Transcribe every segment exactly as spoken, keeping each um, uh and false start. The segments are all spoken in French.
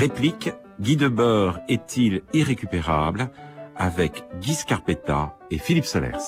Réplique, Guy Debord est-il irrécupérable? Avec Guy Scarpetta et Philippe Solers.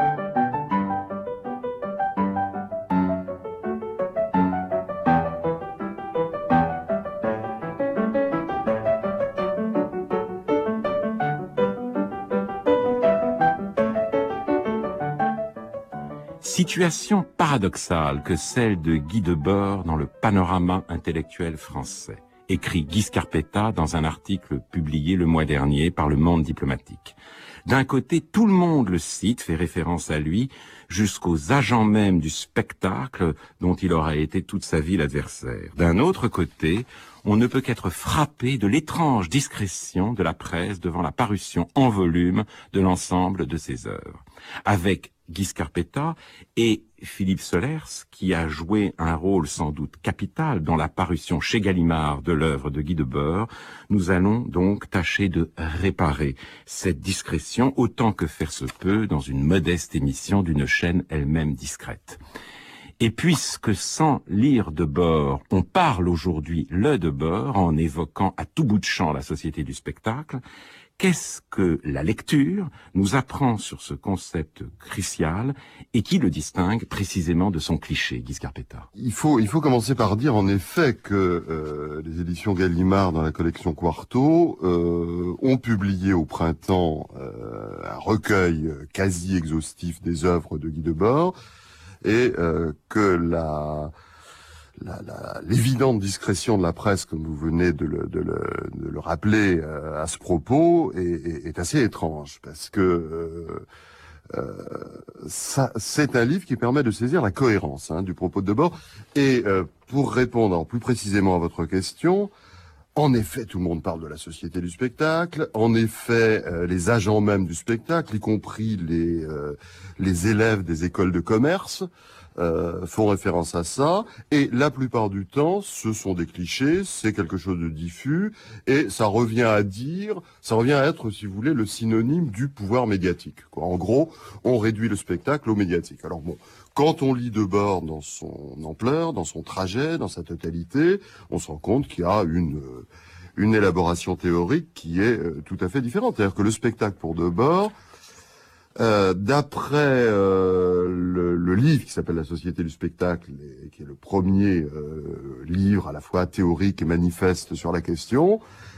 Situation paradoxale que celle de Guy Debord dans le panorama intellectuel français, écrit Guy Scarpetta dans un article publié le mois dernier par Le Monde diplomatique. D'un côté, tout le monde le cite, fait référence à lui, jusqu'aux agents même du spectacle dont il aura été toute sa vie l'adversaire. D'un autre côté, on ne peut qu'être frappé de l'étrange discrétion de la presse devant la parution en volume de l'ensemble de ses œuvres. Avec Guy Scarpetta et Philippe Solers, qui a joué un rôle sans doute capital dans la parution chez Gallimard de l'œuvre de Guy Debord, nous allons donc tâcher de réparer cette discrétion autant que faire se peut dans une modeste émission d'une chaîne elle-même discrète. Et puisque sans lire Debord, on parle aujourd'hui le Debord en évoquant à tout bout de champ la société du spectacle, qu'est-ce que la lecture nous apprend sur ce concept crucial et qui le distingue précisément de son cliché, Guy Scarpetta? Il faut, il faut commencer par dire en effet que euh, les éditions Gallimard dans la collection Quarto euh, ont publié au printemps euh, un recueil quasi exhaustif des œuvres de Guy Debord et euh, que la... La, la, l'évidente discrétion de la presse, comme vous venez de le, de le, de le rappeler euh, à ce propos, est, est, est assez étrange, parce que euh, euh, ça, c'est un livre qui permet de saisir la cohérence hein, du propos de Debord. Et euh, pour répondre plus précisément à votre question, en effet, tout le monde parle de la société du spectacle. En effet, euh, les agents même du spectacle, y compris les, euh, les élèves des écoles de commerce, Euh, font référence à ça, et la plupart du temps, ce sont des clichés, c'est quelque chose de diffus, et ça revient à dire, ça revient à être, si vous voulez, le synonyme du pouvoir médiatique, quoi. En gros, on réduit le spectacle au médiatique. Alors bon, quand on lit Debord dans son ampleur, dans son trajet, dans sa totalité, on se rend compte qu'il y a une une élaboration théorique qui est euh, tout à fait différente. C'est-à-dire que le spectacle pour Debord, Euh, d'après euh, le, le livre qui s'appelle La Société du spectacle, et qui est le premier euh, livre à la fois théorique et manifeste sur la question,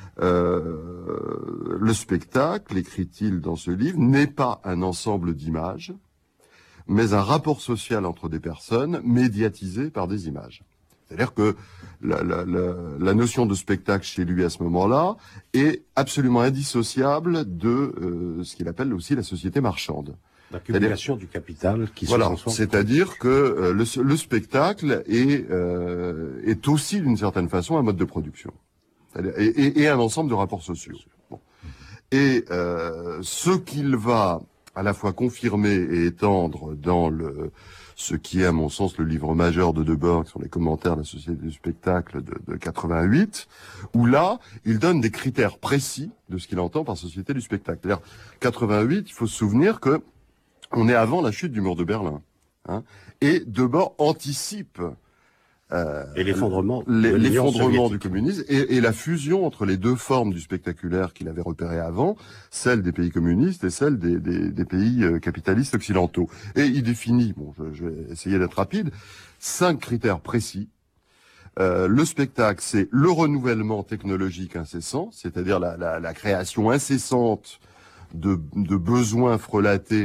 euh, le spectacle, écrit-il dans ce livre, n'est pas un ensemble d'images, mais un rapport social entre des personnes médiatisées par des images. C'est-à-dire que la, la, la, la notion de spectacle chez lui à ce moment-là est absolument indissociable de euh, ce qu'il appelle aussi la société marchande. L'accumulation du capital qui voilà, se transforme. C'est-à-dire que euh, le, le spectacle est, euh, est aussi d'une certaine façon un mode de production et, et, et un ensemble de rapports sociaux. Bon. Et euh, ce qu'il va à la fois confirmer et étendre dans le ce qui est, à mon sens, le livre majeur de Debord, sur les commentaires de la Société du spectacle de, de quatre-vingt-huit, où là, il donne des critères précis de ce qu'il entend par Société du spectacle. C'est-à-dire, quatre-vingt-huit, il faut se souvenir que on est avant la chute du mur de Berlin, hein, et Debord anticipe euh, et l'effondrement, les, l'effondrement du communisme et, et la fusion entre les deux formes du spectaculaire qu'il avait repéré avant, celle des pays communistes et celle des, des, des pays euh, capitalistes occidentaux. Et il définit, bon, je, je vais essayer d'être rapide, cinq critères précis. Euh, le spectacle, c'est le renouvellement technologique incessant, c'est-à-dire la, la, la création incessante de, de besoins frelatés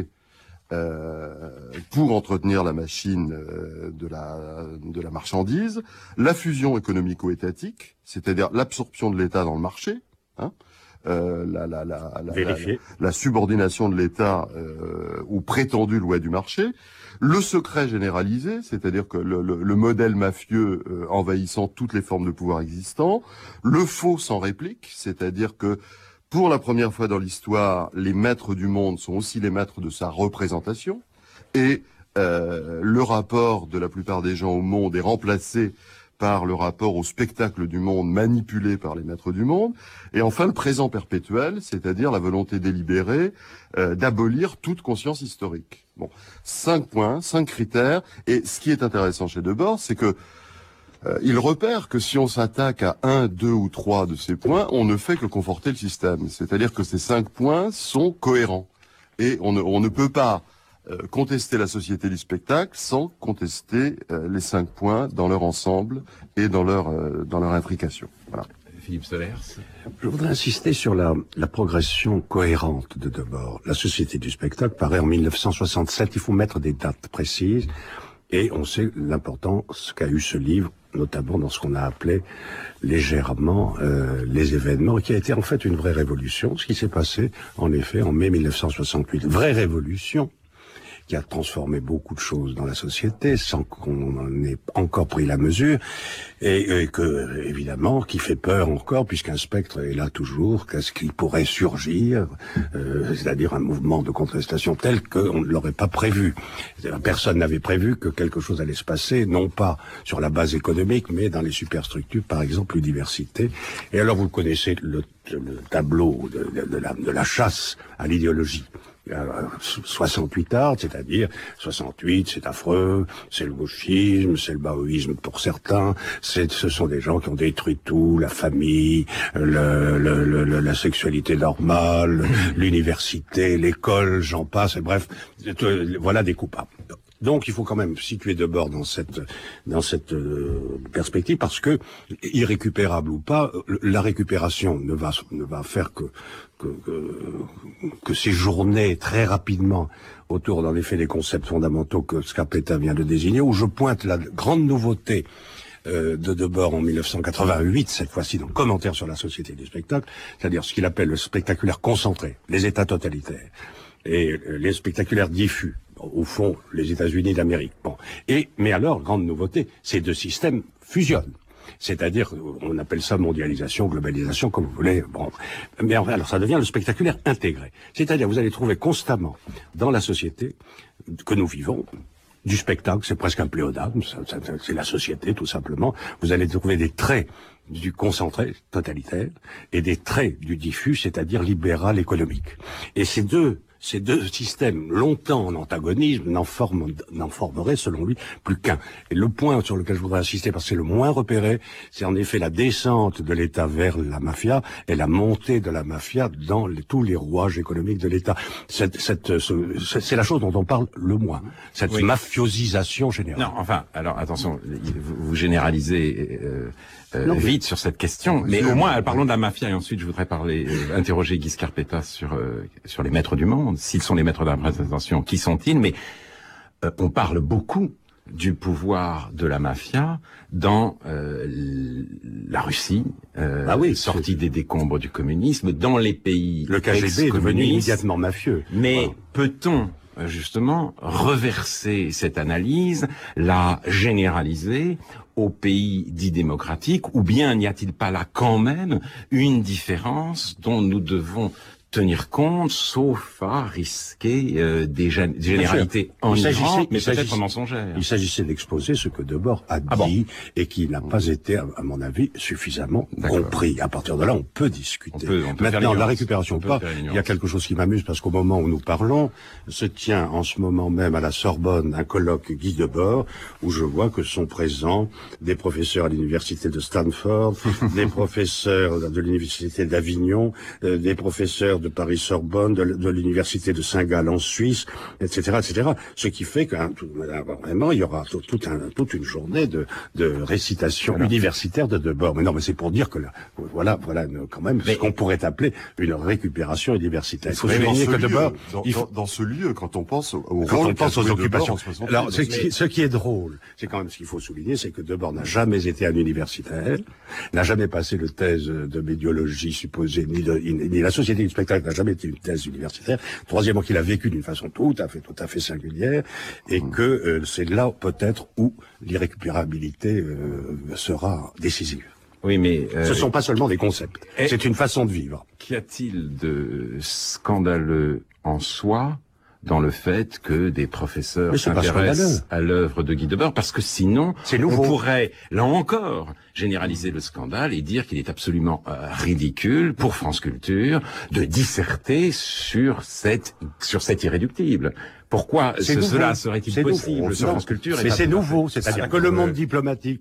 Euh, pour entretenir la machine euh, de la de la marchandise, la fusion économico-étatique, c'est-à-dire l'absorption de l'État dans le marché, hein, euh, la, la, la, la, la, la subordination de l'État euh, aux prétendues lois du marché, le secret généralisé, c'est-à-dire que le, le, le modèle mafieux euh, envahissant toutes les formes de pouvoir existants, le faux sans réplique, c'est-à-dire que pour la première fois dans l'histoire, les maîtres du monde sont aussi les maîtres de sa représentation, et euh, le rapport de la plupart des gens au monde est remplacé par le rapport au spectacle du monde manipulé par les maîtres du monde, et enfin le présent perpétuel, c'est-à-dire la volonté délibérée euh, d'abolir toute conscience historique. Bon, cinq points, cinq critères, et ce qui est intéressant chez Debord, c'est que Euh, il repère que si on s'attaque à un, deux ou trois de ces points, on ne fait que conforter le système. C'est-à-dire que ces cinq points sont cohérents. Et on ne, on ne peut pas euh, contester la société du spectacle sans contester euh, les cinq points dans leur ensemble et dans leur, euh, dans leur intrication. Voilà. Philippe Solers. Je voudrais insister sur la, la progression cohérente de Debord. La société du spectacle paraît en mille neuf cent soixante-sept. Il faut mettre des dates précises. Et on sait l'importance qu'a eu ce livre, notamment dans ce qu'on a appelé légèrement euh, les événements, qui a été en fait une vraie révolution. Ce qui s'est passé, en effet, en mai mille neuf cent soixante-huit. Vraie révolution qui a transformé beaucoup de choses dans la société sans qu'on en ait encore pris la mesure, et, et que, évidemment, qui fait peur encore, puisqu'un spectre est là toujours, qu'est-ce qui pourrait surgir, euh, c'est-à-dire un mouvement de contestation tel qu'on ne l'aurait pas prévu. Personne n'avait prévu que quelque chose allait se passer, non pas sur la base économique, mais dans les superstructures, par exemple l'université. Et alors, vous connaissez le, le tableau de, de, de, la, de la chasse à l'idéologie. soixante-huit arts, c'est-à-dire soixante-huit, c'est affreux, c'est le gauchisme, c'est le maoïsme pour certains, c'est, ce sont des gens qui ont détruit tout, la famille, le, le, le, la sexualité normale, l'université, l'école, j'en passe, et bref, voilà des coupables. Donc il faut quand même situer Debord dans cette dans cette euh, perspective, parce que irrécupérable ou pas, la récupération ne va ne va faire que que que, que séjourner très rapidement autour dans l'effet des concepts fondamentaux que Scarpetta vient de désigner, où je pointe la grande nouveauté euh, de Debord en mille neuf cent quatre-vingt-huit, cette fois-ci dans Commentaire sur la société du spectacle, c'est-à-dire ce qu'il appelle le spectaculaire concentré, les États totalitaires et les spectaculaires diffus. Au fond, les États-Unis d'Amérique. Bon. Et, mais alors, grande nouveauté, ces deux systèmes fusionnent. C'est-à-dire, on appelle ça mondialisation, globalisation, comme vous voulez. Bon. Mais alors, ça devient le spectaculaire intégré. C'est-à-dire, vous allez trouver constamment, dans la société que nous vivons, du spectacle, c'est presque un pléonasme, c'est la société, tout simplement. Vous allez trouver des traits du concentré, totalitaire, et des traits du diffus, c'est-à-dire libéral, économique. Et ces deux Ces deux systèmes, longtemps en antagonisme, n'en, forment, n'en formeraient, selon lui, plus qu'un. Et le point sur lequel je voudrais insister, parce que c'est le moins repéré, c'est en effet la descente de l'État vers la mafia et la montée de la mafia dans les, tous les rouages économiques de l'État. Cette, cette, ce, c'est la chose dont on parle le moins, cette oui. mafiosisation générale. Non, enfin, alors attention, vous, vous généralisez euh, euh, non, vite mais... sur cette question, mais au moins, parlons de la mafia, et ensuite je voudrais parler, euh, interroger Guy Scarpetta sur, euh, sur les maîtres du monde. S'ils sont les maîtres de la représentation, qui sont-ils? Mais euh, on parle beaucoup du pouvoir de la mafia dans euh, la Russie, euh, ah oui, sortie des décombres du communisme, dans les pays le K G B est devenu immédiatement mafieux. Mais voilà. Peut-on justement reverser cette analyse, la généraliser aux pays dits démocratiques, ou bien n'y a-t-il pas là quand même une différence dont nous devons tenir compte, sauf à risquer euh, des, gén- des généralités enivrante, mais peut-être mensongères. Il s'agissait d'exposer ce que Debord a ah dit bon. et qui n'a pas été, à, à mon avis, suffisamment D'accord. compris. À partir de là, on peut discuter. On peut, on peut Maintenant, la récupération pas, il y a quelque chose qui m'amuse, parce qu'au moment où nous parlons, se tient en ce moment même à la Sorbonne un colloque Guy Debord, où je vois que sont présents des professeurs à l'université de Stanford, des professeurs de l'université d'Avignon, euh, des professeurs de Paris-Sorbonne, de, de l'université de Saint-Gall en Suisse, et cetera, et cetera. Ce qui fait qu'un vraiment il y aura tout, tout un, toute une journée de, de récitation voilà. universitaire de Debord. Mais non, mais c'est pour dire que là, voilà, voilà, quand même, mais, ce qu'on pourrait appeler une récupération universitaire. Il faut souligner que Debord, dans, il faut, dans, dans ce lieu, quand on pense au quand rôle on pense aux occupations. Alors, ce qui, ce qui est drôle, c'est quand même ce qu'il faut souligner, c'est que Debord n'a jamais été un universitaire, n'a jamais passé de thèse de médiologie supposée, ni, de, ni la société du spectacle n'a jamais été une thèse universitaire. Troisièmement, qu'il a vécu d'une façon tout à fait, tout à fait singulière, et mmh. que euh, c'est là peut-être où l'irrécupérabilité euh, sera décisive. Oui, mais euh, ce sont pas seulement des concepts, c'est une façon de vivre. Qu'y a-t-il de scandaleux en soi dans le fait que des professeurs s'intéressent à l'œuvre de Guy Debord, parce que sinon, on pourrait, là encore, généraliser le scandale et dire qu'il est absolument euh, ridicule pour France Culture de disserter sur cette sur cet irréductible. Pourquoi ce, cela serait-il possible sur France Culture? Mais c'est nouveau, c'est-à-dire que le monde diplomatique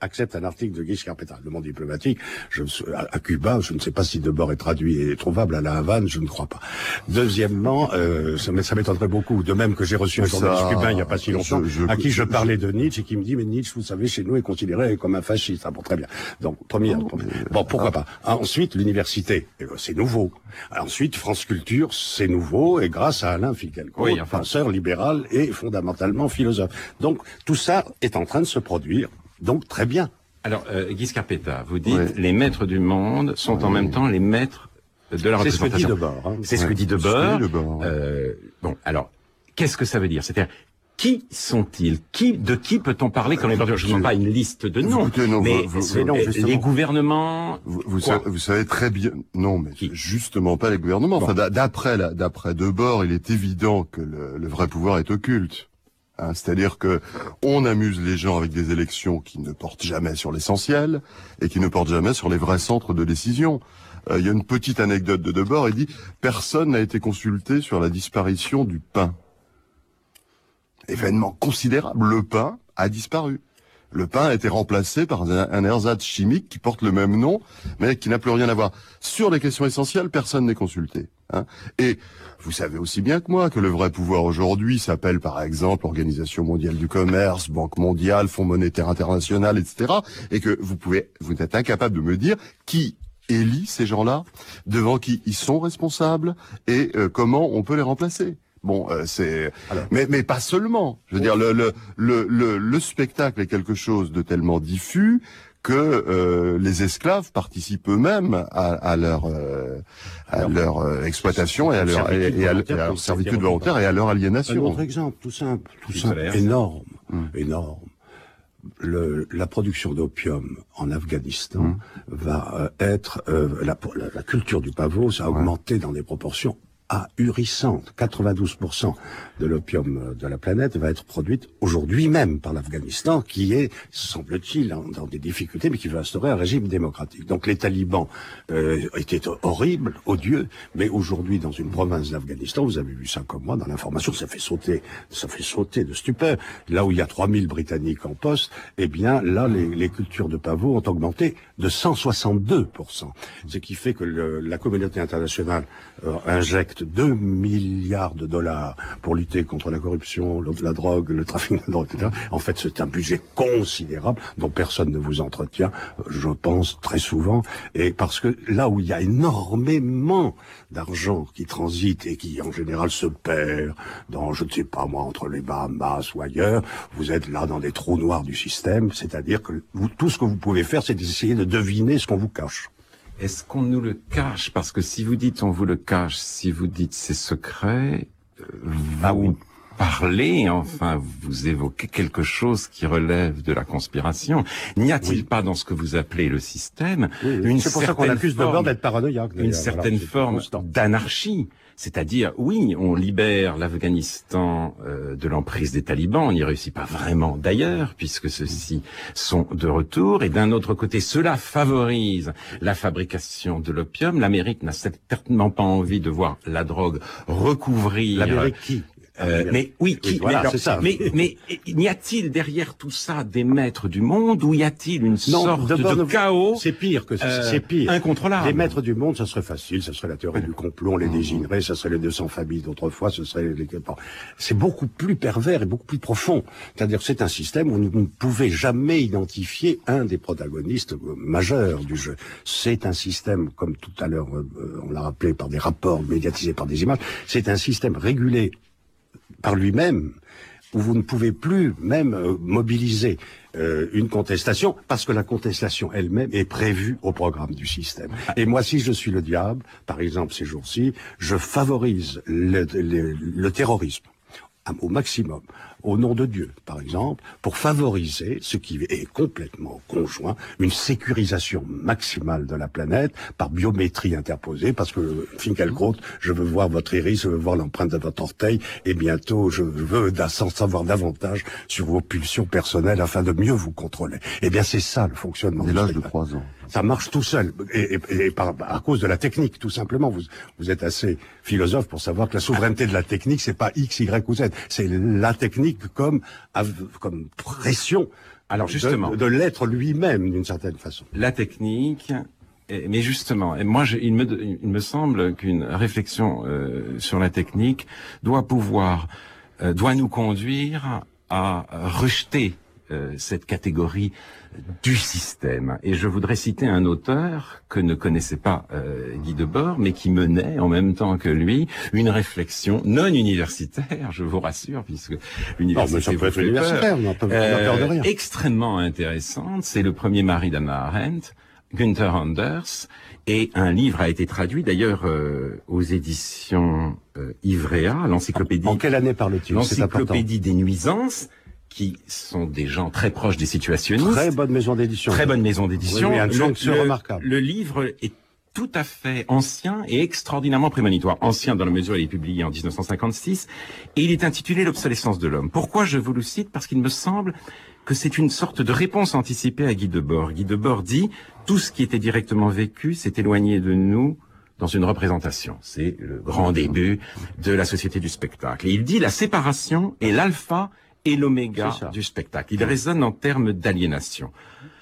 accepte un article de Guy Scarpetta. Le Monde diplomatique, je, à, à Cuba, je ne sais pas si Debord est traduit et est trouvable à la Havane, je ne crois pas. Deuxièmement, euh, ça, ça m'étonnerait beaucoup, de même que j'ai reçu un ça, journaliste cubain il n'y a pas si longtemps, je, je, à qui je, je parlais de Nietzsche et qui me dit, mais Nietzsche, vous savez, chez nous, est considéré comme un fasciste. Ah bon, très bien. Donc, premier, oh, premier. Bon, pourquoi ah. pas. Ah, ensuite, l'université, c'est nouveau. Ensuite, France Culture, c'est nouveau, et grâce à Alain Finkielkraut, oui, enfin, penseur libéral et fondamentalement philosophe. Donc, tout ça est en train de se produire. Donc, très bien. Alors, euh, Guy Scarpetta, vous dites, oui. les maîtres du monde sont oui. en même temps les maîtres de la représentation. C'est ce que dit Debord. Hein. C'est ouais. ce que dit Debord. Debord. Euh, bon, alors, qu'est-ce que ça veut dire? C'est-à-dire, qui sont-ils? Qui, de qui peut-on parler quand on est dans... Je ne demande pas une liste de noms, Écoutez, non, mais vous, vous, non, les gouvernements... Vous, vous, savez, vous savez très bien... Non, mais qui? Justement pas les gouvernements. Bon. Enfin, d'après, d'après Debord, il est évident que le, le vrai pouvoir est occulte. Hein, c'est-à-dire que on amuse les gens avec des élections qui ne portent jamais sur l'essentiel et qui ne portent jamais sur les vrais centres de décision. Euh, il y a une petite anecdote de Debord, il dit « Personne n'a été consulté sur la disparition du pain ». Événement considérable, le pain a disparu. Le pain a été remplacé par un, un ersatz chimique qui porte le même nom, mais qui n'a plus rien à voir. Sur les questions essentielles, personne n'est consulté. Hein. Et vous savez aussi bien que moi que le vrai pouvoir aujourd'hui s'appelle par exemple Organisation mondiale du commerce, Banque mondiale, Fonds monétaire international, et cetera. Et que vous pouvez, vous êtes incapable de me dire qui élit ces gens-là, devant qui ils sont responsables et euh, comment on peut les remplacer. Bon, euh, c'est, Alors, mais mais pas seulement. Je veux oui. dire, le, le le le le spectacle est quelque chose de tellement diffus que euh, les esclaves participent eux-mêmes à, à leur euh, à Alors, leur euh, exploitation et à leur et, et à, à leur servitude volontaire et à leur aliénation. Un autre exemple, tout simple, tout simple, énorme, hum. énorme. Le, la production d'opium en Afghanistan hum. va euh, être euh, la, la, la culture du pavot, ça a ouais. augmenté dans des proportions ahurissante. quatre-vingt-douze pour cent de l'opium de la planète va être produite aujourd'hui même par l'Afghanistan, qui est, semble-t-il, dans des difficultés, mais qui veut instaurer un régime démocratique. Donc les talibans euh, étaient horribles, odieux, mais aujourd'hui, dans une province d'Afghanistan, vous avez vu ça comme moi, dans l'information, ça fait sauter, ça fait sauter de stupeur. Là où il y a trois mille Britanniques en poste, eh bien, là, les, les cultures de pavot ont augmenté de cent soixante-deux pour cent. Ce qui fait que le, la communauté internationale euh, injecte deux milliards de dollars pour lutter contre la corruption, la drogue, le trafic de drogue, et cetera. En fait, c'est un budget considérable dont personne ne vous entretient, je pense, très souvent. Et parce que là où il y a énormément d'argent qui transite et qui, en général, se perd dans, je ne sais pas moi, entre les Bahamas ou ailleurs, vous êtes là dans des trous noirs du système, c'est-à-dire que vous, tout ce que vous pouvez faire, c'est d'essayer de deviner ce qu'on vous cache. Est-ce qu'on nous le cache? Parce que si vous dites on vous le cache, si vous dites c'est secret, vous ah oui. parlez, enfin, vous évoquez quelque chose qui relève de la conspiration. N'y a-t-il oui. pas dans ce que vous appelez le système oui, oui. une C'est pour ça qu'on accuse Debord d'être paranoïaque. Une certaine voilà, forme d'anarchie. C'est-à-dire, oui, on libère l'Afghanistan euh, de l'emprise des talibans, on n'y réussit pas vraiment d'ailleurs, puisque ceux-ci sont de retour, et d'un autre côté, cela favorise la fabrication de l'opium. L'Amérique n'a certainement pas envie de voir la drogue recouvrir... L'Amérique qui Euh, mais oui, qui, oui voilà, mais, alors, mais, mais, mais n'y a-t-il derrière tout ça des maîtres du monde, ou y a-t-il une non, sorte de, de chaos? C'est pire que euh, c'est pire. Incontrôlable. Les maîtres du monde, ça serait facile, ça serait la théorie du complot, on les désignerait, ça serait les deux cents familles d'autrefois, ce serait les... C'est beaucoup plus pervers et beaucoup plus profond. C'est-à-dire que c'est un système où vous ne pouvez jamais identifier un des protagonistes majeurs du jeu. C'est un système, comme tout à l'heure, euh, on l'a rappelé par des rapports médiatisés par des images, c'est un système régulé par lui-même, où vous ne pouvez plus même euh, mobiliser euh, une contestation, parce que la contestation elle-même est prévue au programme du système. Et moi, si je suis le diable, par exemple ces jours-ci, je favorise le, le, le terrorisme au maximum, au nom de Dieu, par exemple, pour favoriser ce qui est complètement conjoint, une sécurisation maximale de la planète par biométrie interposée, parce que, Finkielkraut, je veux voir votre iris, je veux voir l'empreinte de votre orteil, et bientôt, je veux sans savoir davantage sur vos pulsions personnelles afin de mieux vous contrôler. Eh bien, c'est ça, le fonctionnement. Dès l'âge de trois ans. Ça marche tout seul, et, et, et par, à cause de la technique, tout simplement. Vous, vous êtes assez philosophe pour savoir que la souveraineté de la technique, c'est pas X, Y ou Z. C'est la technique comme, comme pression Alors justement, de, de l'être lui-même d'une certaine façon. La technique, mais justement, et moi, je, il, me, il me semble qu'une réflexion euh, sur la technique doit pouvoir, euh, doit nous conduire à rejeter euh, cette catégorie du système. Et je voudrais citer un auteur que ne connaissait pas euh, Guy Debord, mais qui menait en même temps que lui une réflexion non universitaire, je vous rassure, puisque l'université vous fait peur, on n'a pas peur de rien. Extrêmement intéressante. C'est le premier mari d'Hannah Arendt, Günther Anders, et un livre a été traduit d'ailleurs euh, aux éditions euh, Ivrea, l'encyclopédie. En quelle année parle-t-il? L'encyclopédie des nuisances, qui sont des gens très proches des situationnistes. Très bonne maison d'édition. Très bonne maison d'édition. Oui, oui, un le, le, remarquable. Le livre est tout à fait ancien et extraordinairement prémonitoire. Ancien dans la mesure où il est publié en dix-neuf cent cinquante-six, et il est intitulé L'obsolescence de l'homme. Pourquoi je vous le cite? Parce qu'il me semble que c'est une sorte de réponse anticipée à Guy Debord. Guy Debord dit « Tout ce qui était directement vécu s'est éloigné de nous dans une représentation ». C'est le grand début de la société du spectacle. Et il dit « La séparation est l'alpha et l'oméga du spectacle ». Il raisonne en termes d'aliénation.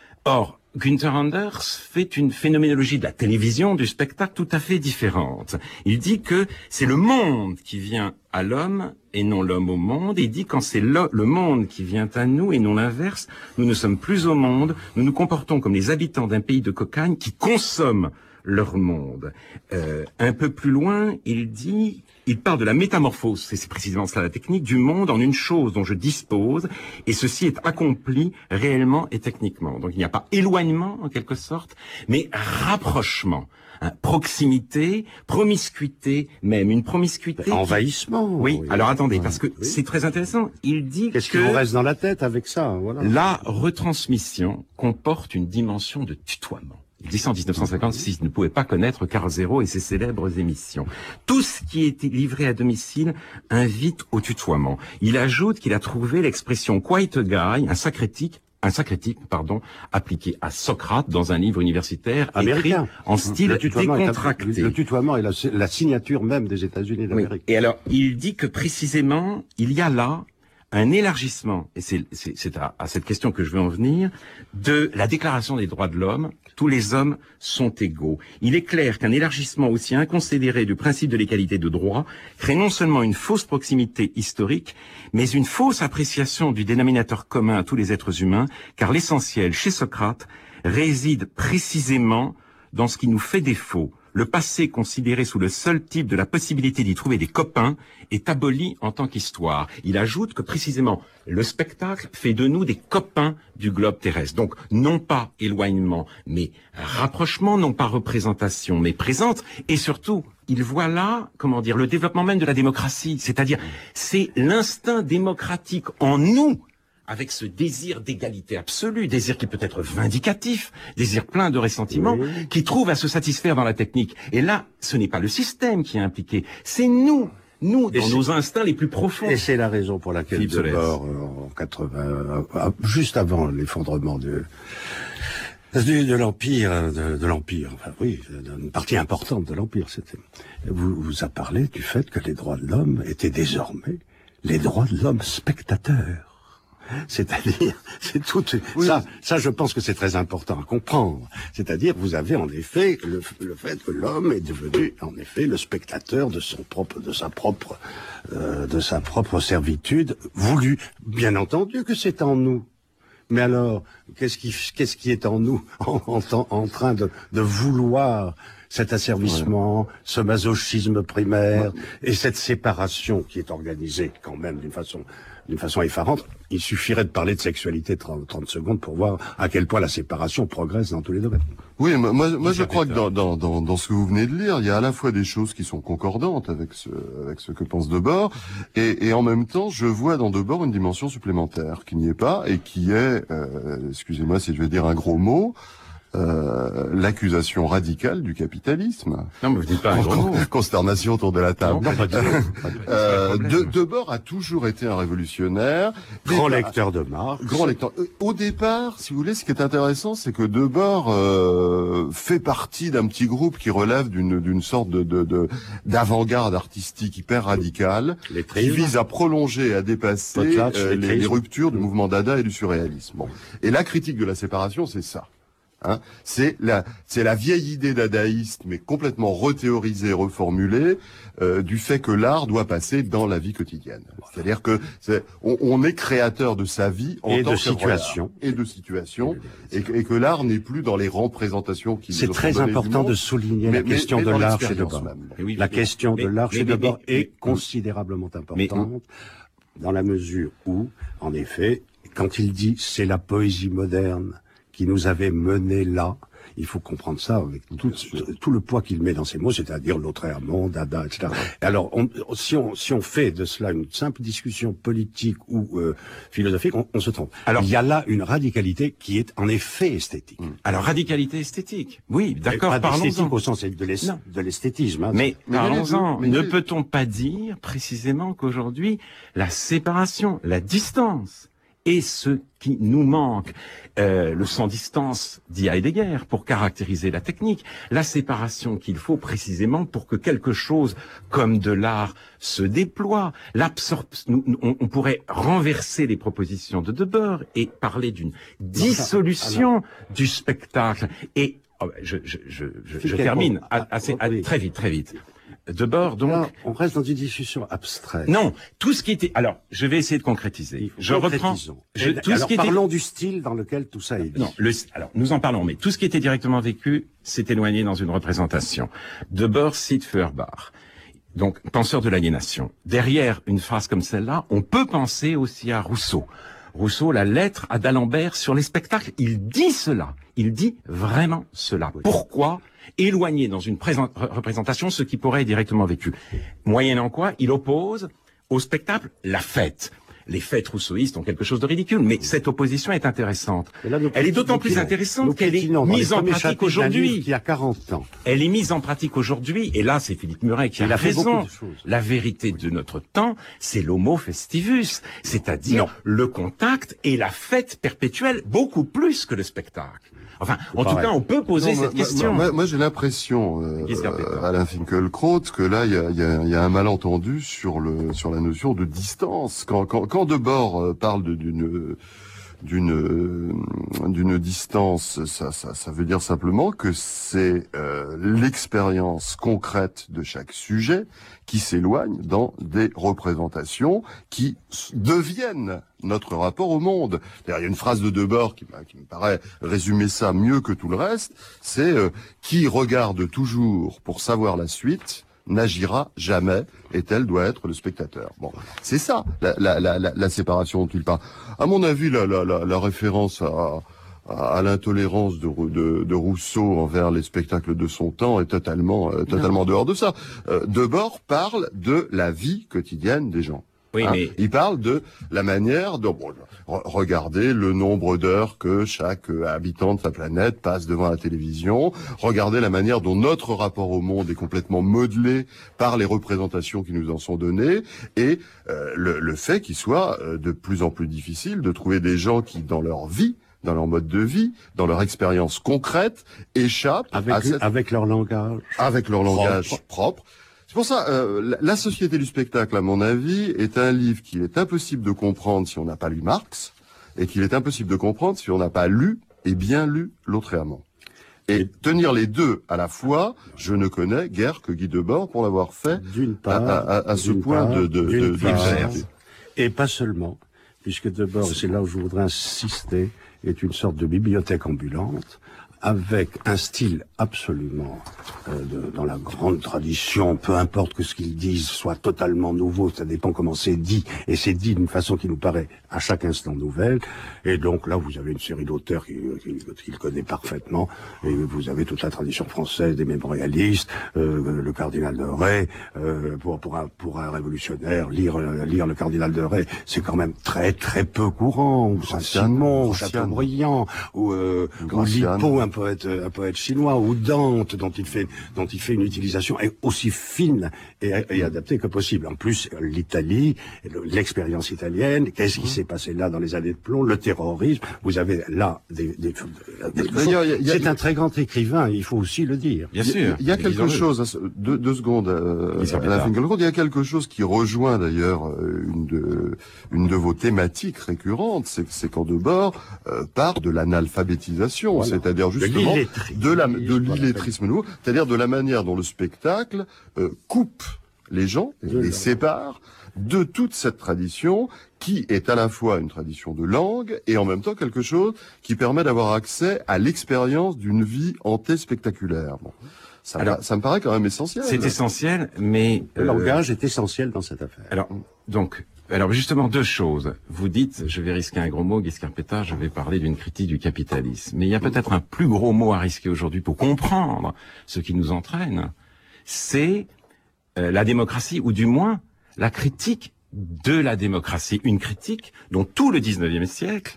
Or, Günther Anders fait une phénoménologie de la télévision, du spectacle, tout à fait différente. Il dit que c'est le monde qui vient à l'homme et non l'homme au monde. Il dit quand c'est le, le monde qui vient à nous et non l'inverse, nous ne sommes plus au monde, nous nous comportons comme les habitants d'un pays de cocagne qui consomment leur monde. Euh, un peu plus loin, il dit, il parle de la métamorphose, c'est précisément ça la technique, du monde en une chose dont je dispose, et ceci est accompli réellement et techniquement. Donc il n'y a pas éloignement en quelque sorte, mais rapprochement. Hein, proximité, promiscuité, même une promiscuité. Envahissement. Qui... Oui. oui. Alors attendez, oui. parce que oui. c'est très intéressant. Il dit Qu'est-ce que qui vous reste dans la tête avec ça, voilà. La retransmission comporte une dimension de tutoiement. Il dit ça en dix-neuf cent cinquante-six, il ne pouvait pas connaître Carl Zero et ses célèbres émissions. Tout ce qui était livré à domicile invite au tutoiement. Il ajoute qu'il a trouvé l'expression quite a guy, un sacrétique, un sacrétique, pardon, appliqué à Socrate dans un livre universitaire américain écrit en style décontracté. Le tutoiement est la, la signature même des États-Unis d'Amérique. Oui. Et alors, il dit que précisément, il y a là un élargissement, et c'est, c'est, c'est à, à cette question que je veux en venir, de la Déclaration des droits de l'homme, tous les hommes sont égaux. Il est clair qu'un élargissement aussi inconsidéré du principe de l'égalité de droit crée non seulement une fausse proximité historique, mais une fausse appréciation du dénominateur commun à tous les êtres humains, car l'essentiel chez Socrate réside précisément dans ce qui nous fait défaut. Le passé, considéré sous le seul type de la possibilité d'y trouver des copains, est aboli en tant qu'histoire. Il ajoute que précisément, le spectacle fait de nous des copains du globe terrestre. Donc, non pas éloignement, mais rapprochement, non pas représentation, mais présente. Et surtout, il voit là, comment dire, le développement même de la démocratie. C'est-à-dire, c'est l'instinct démocratique en nous, avec ce désir d'égalité absolue, désir qui peut être vindicatif, désir plein de ressentiment, oui. qui trouve à se satisfaire dans la technique. Et là, ce n'est pas le système qui est impliqué, c'est nous, nous, dans nos instincts les plus profonds. Et c'est la raison pour laquelle Debord, en quatre-vingts, juste avant l'effondrement de, de, de l'Empire, de, de l'Empire, enfin oui, une partie importante de l'Empire, c'était, vous, vous a parlé du fait que les droits de l'homme étaient désormais les droits de l'homme spectateur. C'est-à-dire, c'est tout, oui. ça, ça, je pense que c'est très important à comprendre. C'est-à-dire, vous avez en effet le, le fait que l'homme est devenu, en effet, le spectateur de son propre, de sa propre, euh, de sa propre servitude voulue. Bien entendu que c'est en nous. Mais alors, qu'est-ce qui, qu'est-ce qui est en nous, en, en, en train de, de vouloir cet asservissement, ouais. ce masochisme primaire, ouais. et cette séparation qui est organisée quand même d'une façon, d'une façon effarante. Il suffirait de parler de sexualité trente, trente secondes pour voir à quel point la séparation progresse dans tous les domaines. Oui, moi, moi je crois que dans, dans, dans, dans ce que vous venez de lire, il y a à la fois des choses qui sont concordantes avec ce, avec ce que pense Debord, et, et en même temps, je vois dans Debord une dimension supplémentaire qui n'y est pas et qui est, euh, excusez-moi si je vais dire un gros mot, euh, l'accusation radicale du capitalisme. Non, mais vous dites pas un gros mot. Consternation autour de la table. Non, pas du tout. Euh, de, Debord a toujours été un révolutionnaire. Grand Des- lecteur de Marx. Grand lecteur. Euh, Au départ, si vous voulez, ce qui est intéressant, c'est que Debord euh, fait partie d'un petit groupe qui relève d'une d'une sorte de de- de- d'avant-garde artistique hyper radicale, Les qui trismes. vise à prolonger et à dépasser Potlatch, euh, les les, trismes. les ruptures du mouvement Dada et du surréalisme. Bon. Et la critique de la séparation, c'est ça. Hein, c'est la c'est la vieille idée dadaïste, mais complètement rethéorisée, reformulée, euh, du fait que l'art doit passer dans la vie quotidienne. C'est-à-dire que c'est, on, on est créateur de sa vie en Et tant de qu'œuvre d'art. situation. et de situation, et que, et que l'art n'est plus dans les représentations qui C'est nous sont très données du important monde, de souligner mais- la mais- question mais de dans l'art chez l'expérience Debord. même. Et oui, La mais- question mais- de l'art mais- chez mais- Debord mais- est mais- considérablement Mais- importante, dans la mesure où, en effet, quand il dit c'est la poésie moderne qui nous avait menés là, il faut comprendre ça avec tout, tout le poids qu'il met dans ces mots, c'est-à-dire Lautréamont, Dada, et cetera. Alors, on, si, on, si on fait de cela une simple discussion politique ou euh, philosophique, on, on se trompe. Alors- il y a là une radicalité qui est en effet esthétique. Alors, radicalité esthétique. Oui, d'accord, Pas d'esthétique parlons-en. au sens de l'es- Non. de l'esthétisme. Hein. Mais Mais parlons-en. mais- Ne mais- peut-on pas dire précisément qu'aujourd'hui, la séparation, la distance est ce qui nous manque. Euh, le sans-distance, dit Heidegger, pour caractériser la technique. La séparation qu'il faut précisément pour que quelque chose comme de l'art se déploie. L'absor- nous- nous- on, on pourrait renverser les propositions de Debord et parler d'une dissolution du spectacle. Et oh, ben, je, je, je, je, je termine Ah, assez, ah, oui. très vite, très vite. Debord, donc... Là, on reste dans une discussion abstraite. Non, tout ce qui était... Alors, je vais essayer de concrétiser. Je reprends... Je, tout Alors, ce qui était... parlons du style dans lequel tout ça est dit. Non, le, alors, nous en parlons, mais tout ce qui était directement vécu s'est éloigné dans une représentation. Debord cite Feuerbach, donc penseur de l'aliénation. Derrière une phrase comme celle-là, on peut penser aussi à Rousseau. Rousseau, la lettre à d'Alembert sur les spectacles, il dit cela. Il dit vraiment cela. Pourquoi éloigner dans une présent- représentation ce qui pourrait être directement vécu? Moyennant quoi, il oppose au spectacle la fête. Les fêtes rousseauistes ont quelque chose de ridicule, mais cette opposition est intéressante. Et là, nous Elle est d'autant nous plus piétinons. intéressante Nous qu'elle est piétinons dans les mise en premiers pratique chapitres d'un livre aujourd'hui. qui a quarante ans. Elle est mise en pratique aujourd'hui, et là c'est Philippe Muret qui Il a a fait raison. beaucoup de choses. La vérité de notre temps, c'est l'homo festivus, c'est-à-dire le contact et la fête perpétuelle, beaucoup plus que le spectacle. Enfin, en tout pareil. cas, on peut poser Non, cette moi- question. Moi, moi, j'ai l'impression, euh, Qu'est-ce qu'il y a, Peter euh, Alain Finkielkraut, que là, il y a, il y, a, il y a un malentendu sur le sur la notion de distance. Quand, quand, quand Debord euh, parle de- d'une d'une euh, d'une distance, ça, ça, ça veut dire simplement que c'est euh, l'expérience concrète de chaque sujet qui s'éloigne dans des représentations qui s- deviennent notre rapport au monde. D'ailleurs, il y a une phrase de Debord qui, m'a- qui me paraît résumer ça mieux que tout le reste, c'est euh, qui regarde toujours pour savoir la suite n'agira jamais, et tel doit être le spectateur. Bon, c'est ça, la, la, la, la, la séparation dont il parle. À mon avis, la, la, la, la référence à, à, à l'intolérance de, de, de Rousseau envers les spectacles de son temps est totalement, euh, totalement dehors de ça. Euh, Debord parle de la vie quotidienne des gens. Oui, Hein, mais il parle de la manière de bon, re- regarder le nombre d'heures que chaque euh, habitant de sa planète passe devant la télévision, regarder la manière dont notre rapport au monde est complètement modelé par les représentations qui nous en sont données, et euh, le, le fait qu'il soit euh, de plus en plus difficile de trouver des gens qui, dans leur vie, dans leur mode de vie, dans leur expérience concrète, échappent Avec, à cette avec leur langage. avec leur langage propre. C'est pour ça, euh, la, la Société du spectacle, à mon avis, est un livre qu'il est impossible de comprendre si on n'a pas lu Marx, et qu'il est impossible de comprendre si on n'a pas lu et bien lu Lautréamont. Et tenir les deux à la fois, je ne connais guère que Guy Debord pour l'avoir fait D'une à, part, à, à, à ce d'une point part, de, de, d'une de, part, d'exercer. et pas seulement, puisque Debord, c'est là où je voudrais insister, est une sorte de bibliothèque ambulante, avec un style absolument euh, de- dans la grande tradition, peu importe que ce qu'ils disent soit totalement nouveau, ça dépend comment c'est dit, et c'est dit d'une façon qui nous paraît à chaque instant nouvelle, et donc là vous avez une série d'auteurs qui, qui, qu'il connaît parfaitement, et vous avez toute la tradition française des mémorialistes, euh, le cardinal de Rais, euh, pour, pour, un, pour un révolutionnaire, lire, lire le cardinal de Rais, c'est quand même très très peu courant, ou Gracian, Saint-Simon, ou Gracian. Chateaubriand, ou, euh, ou Gracian. Lipo, un un poète, un poète chinois, ou Dante, dont il fait, dont il fait une utilisation aussi fine et, et adaptée que possible. En plus, l'Italie, l'expérience italienne, qu'est-ce qui s'est passé là dans les années de plomb, le terrorisme, vous avez là des, des, des D'ailleurs, il y a- c'est un très grand écrivain, il faut aussi le dire. Bien sûr. Il y a quelque chose, deux, deux secondes, euh, Giscard Alain Pétard. Finkielkraut, il y a quelque chose qui rejoint d'ailleurs euh, une de, une de vos thématiques récurrentes, c'est c'est qu'en Debord euh, part de l'analphabétisation, Voilà. c'est-à-dire De justement l'illettrisme, de la de voilà. l'illettrisme nouveau, c'est-à-dire de la manière dont le spectacle euh, coupe les gens, et De les la- sépare de toute cette tradition qui est à la fois une tradition de langue et en même temps quelque chose qui permet d'avoir accès à l'expérience d'une vie hantée spectaculaire. Bon. Ça, me- Alors, ça me paraît quand même essentiel. C'est essentiel, mais... Le euh, langage est essentiel dans cette affaire. Alors, donc, alors justement deux choses. Vous dites, je vais risquer un gros mot, Giscard Pétard, je vais parler d'une critique du capitalisme. Mais il y a peut-être un plus gros mot à risquer aujourd'hui pour comprendre ce qui nous entraîne. C'est euh, la démocratie, ou du moins la critique de la démocratie. Une critique dont tout le dix-neuvième siècle,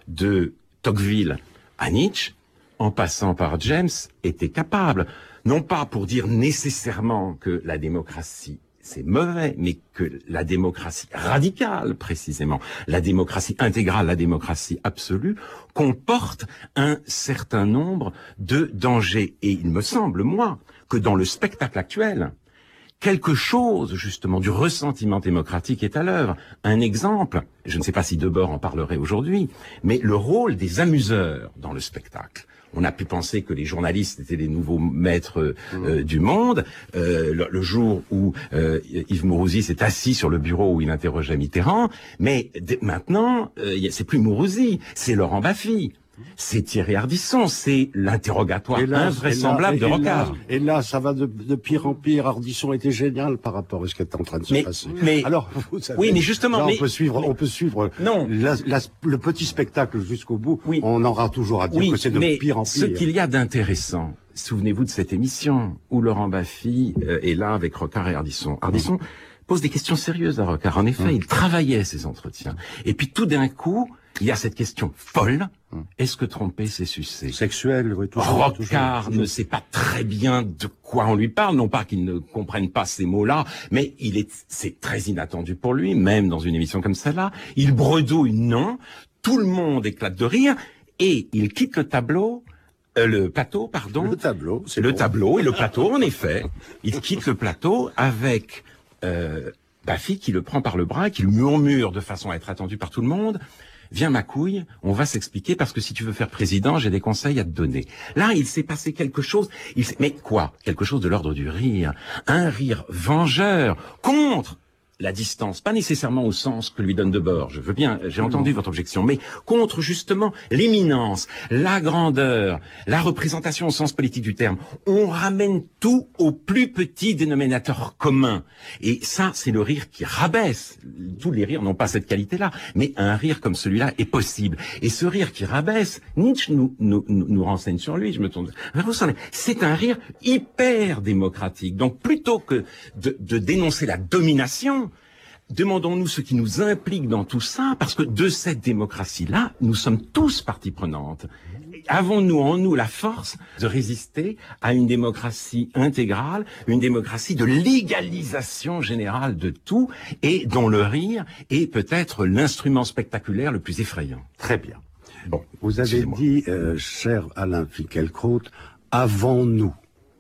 de Tocqueville à Nietzsche, en passant par James, était capable. Non pas pour dire nécessairement que la démocratie c'est mauvais, mais que la démocratie radicale, précisément, la démocratie intégrale, la démocratie absolue, comporte un certain nombre de dangers. Et il me semble, moi, que dans le spectacle actuel, quelque chose, justement, du ressentiment démocratique est à l'œuvre. Un exemple, je ne sais pas si Debord en parlerait aujourd'hui, mais le rôle des amuseurs dans le spectacle. On a pu penser que les journalistes étaient les nouveaux maîtres euh, du monde. Euh, le, le jour où euh, Yves Mourouzi s'est assis sur le bureau où il interrogeait Mitterrand, mais d- maintenant, euh, y a- c'est plus Mourouzi, c'est Laurent Baffy. C'est Thierry Ardisson, c'est l'interrogatoire Et là- invraisemblable et là- de et là- Rocard. Et là, ça va de, de pire en pire. Ardisson était génial par rapport à ce qui est en train de se Mais- passer. mais- Alors, vous savez, oui, mais justement, là, on mais- peut suivre, on peut suivre Non. la- la- le petit spectacle jusqu'au bout. Oui. On aura toujours à dire Oui, que c'est de mais pire en ce pire. qu'il y a d'intéressant, souvenez-vous de cette émission où Laurent Baffy euh, est là avec Rocard et Ardisson. Ardisson pose des questions sérieuses à Rocard. En effet, il travaillait ses entretiens. Et puis tout d'un coup, il y a cette question folle. Est-ce que tromper, c'est sucer? Sexuel, oui, toujours, Rocard toujours, ne sait pas très bien de quoi on lui parle, non pas qu'il ne comprenne pas ces mots-là, mais il est, c'est très inattendu pour lui, même dans une émission comme celle-là. Il bredouille non, tout le monde éclate de rire, et il quitte le tableau, euh, le plateau, pardon. Le tableau, c'est Le bon. tableau et le plateau, en effet. Il quitte le plateau avec euh, Baffy qui le prend par le bras, qui le murmure de façon à être attendu par tout le monde. Viens ma couille, on va s'expliquer parce que si tu veux faire président, j'ai des conseils à te donner. Là, il s'est passé quelque chose. Il s'est- mais quoi? Quelque chose de l'ordre du rire. Un rire vengeur contre la distance, pas nécessairement au sens que lui donne Debord, je veux bien, j'ai entendu votre objection, mais contre justement l'éminence, la grandeur, la représentation au sens politique du terme. On ramène tout au plus petit dénominateur commun. Et ça, c'est le rire qui rabaisse. Tous les rires n'ont pas cette qualité-là, mais un rire comme celui-là est possible. Et ce rire qui rabaisse, Nietzsche nous, nous, nous, nous renseigne sur lui, je me tourne vers vous, c'est un rire hyper démocratique. Donc plutôt que de, de dénoncer la domination, demandons-nous ce qui nous implique dans tout ça, parce que de cette démocratie-là, nous sommes tous partie prenante. Avons-nous en nous la force de résister à une démocratie intégrale, une démocratie de légalisation générale de tout, et dont le rire est peut-être l'instrument spectaculaire le plus effrayant? Très bien. Bon, Vous avez excusez-moi. dit, euh, cher Alain Finkielkraut, avons-nous.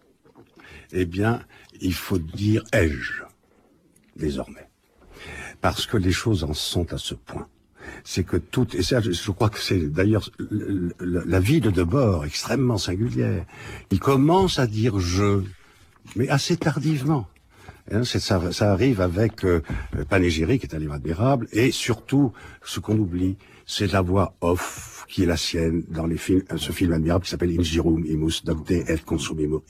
Eh bien, il faut dire ai-je, désormais. Parce que les choses en sont à ce point. C'est que tout, et ça, je, je crois que c'est d'ailleurs le- le- la vie de Debord extrêmement singulière. Il commence à dire je, mais assez tardivement. Hein, c'est, ça, ça arrive avec euh, Panégyrique, qui est un livre admirable, et surtout, ce qu'on oublie, c'est la voix off qui est la sienne dans les films, ce film admirable qui s'appelle Ingirum imus docte et consumimo.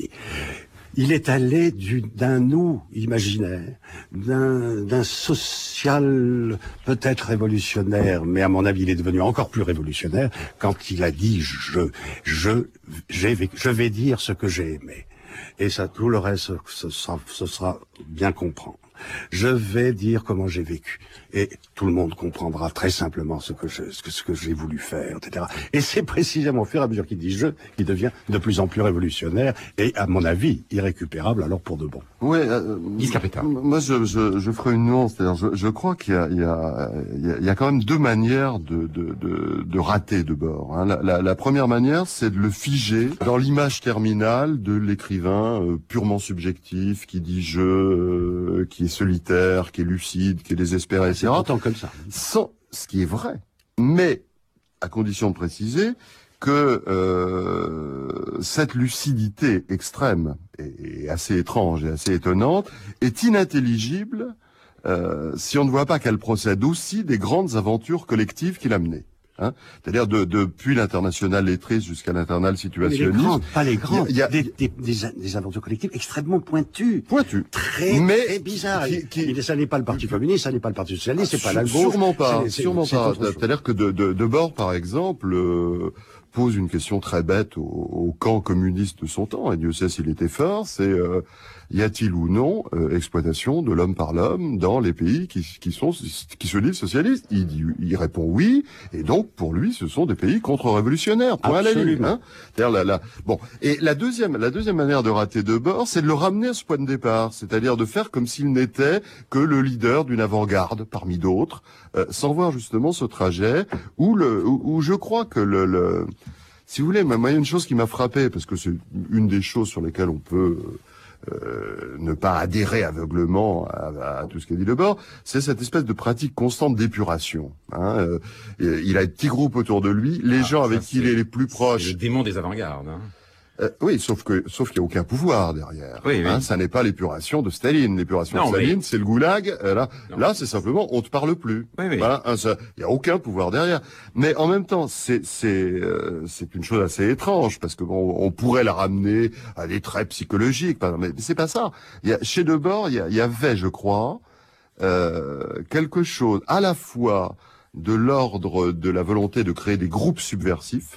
Il est allé du, d'un nous imaginaire, d'un, d'un social peut-être révolutionnaire, mais à mon avis il est devenu encore plus révolutionnaire quand il a dit je, je, j'ai, vécu- je vais dire ce que j'ai aimé. Et ça, tout le reste, ce sera, ce sera bien comprendre. Je vais dire comment j'ai vécu. Et tout le monde comprendra très simplement ce que je, ce que, ce que j'ai voulu faire, et cetera. Et c'est précisément au fur et à mesure qu'il dit je, qu'il devient de plus en plus révolutionnaire et, à mon avis, irrécupérable alors pour de bon. Oui, euh, moi je, je, je ferai une nuance. C'est-à-dire, je, je crois qu'il y a, il y, a, il y, a, il y a quand même deux manières de, de, de, de rater Debord. Hein. La, la, la première manière, c'est de le figer dans l'image terminale de l'écrivain euh, purement subjectif, qui dit je, euh, qui est solitaire, qui est lucide, qui est désespéré, et cetera. Autant comme ça. Sans, ce qui est vrai, mais à condition de préciser que euh, cette lucidité extrême et, et assez étrange et assez étonnante est inintelligible euh, si on ne voit pas qu'elle procède aussi des grandes aventures collectives qu'il a menées. Hein, c'est-à-dire de, depuis l'international lettriste jusqu'à l'internal situationniste. Les grandes, pas les grandes, il y a, des, des, des, des aventures collectives extrêmement pointues. Pointues. Très, mais très bizarres. Qui, qui, et ça n'est pas le Parti communiste, ça n'est pas le Parti socialiste, c'est pas la gauche. Sûrement pas, c'est, sûrement c'est, pas. C'est c'est-à-dire que de, de, Debord, par exemple, euh, pose une question très bête au, au camp communiste de son temps, et Dieu sait s'il était fort, c'est euh, y a-t-il ou non euh, exploitation de l'homme par l'homme dans les pays qui, qui sont qui se disent socialistes? Il, dit, il répond oui, et donc pour lui, ce sont des pays contre-révolutionnaires. Point à la ligne. Hein. C'est-à-dire la, la, bon. Et la deuxième, la deuxième manière de rater Debord, c'est de le ramener à ce point de départ, c'est-à-dire de faire comme s'il n'était que le leader d'une avant-garde parmi d'autres, euh, sans voir justement ce trajet où le, où, où je crois que le, le si vous voulez, moi, il y a une chose qui m'a frappé, parce que c'est une des choses sur lesquelles on peut euh, ne pas adhérer aveuglement à, à tout ce qu'a dit Debord, c'est cette espèce de pratique constante d'épuration. Hein. Euh, il a des petits groupes autour de lui, les ah, gens avec qui il est les plus proches. C'est le démon des avant-gardes. Hein. Euh, oui, sauf que sauf qu'il n'y a aucun pouvoir derrière. Oui, hein, oui. Ça n'est pas l'épuration de Staline. L'épuration de Staline, mais... c'est le goulag. Euh, là, non. là, c'est simplement on te parle plus. Oui, oui. Voilà, hein, il n'y a aucun pouvoir derrière. Mais en même temps, c'est c'est euh, c'est une chose assez étrange parce que bon, on pourrait la ramener à des traits psychologiques, mais c'est pas ça. Il y a, chez Debord, il y, a, il y avait, je crois, euh, quelque chose à la fois de l'ordre de la volonté de créer des groupes subversifs.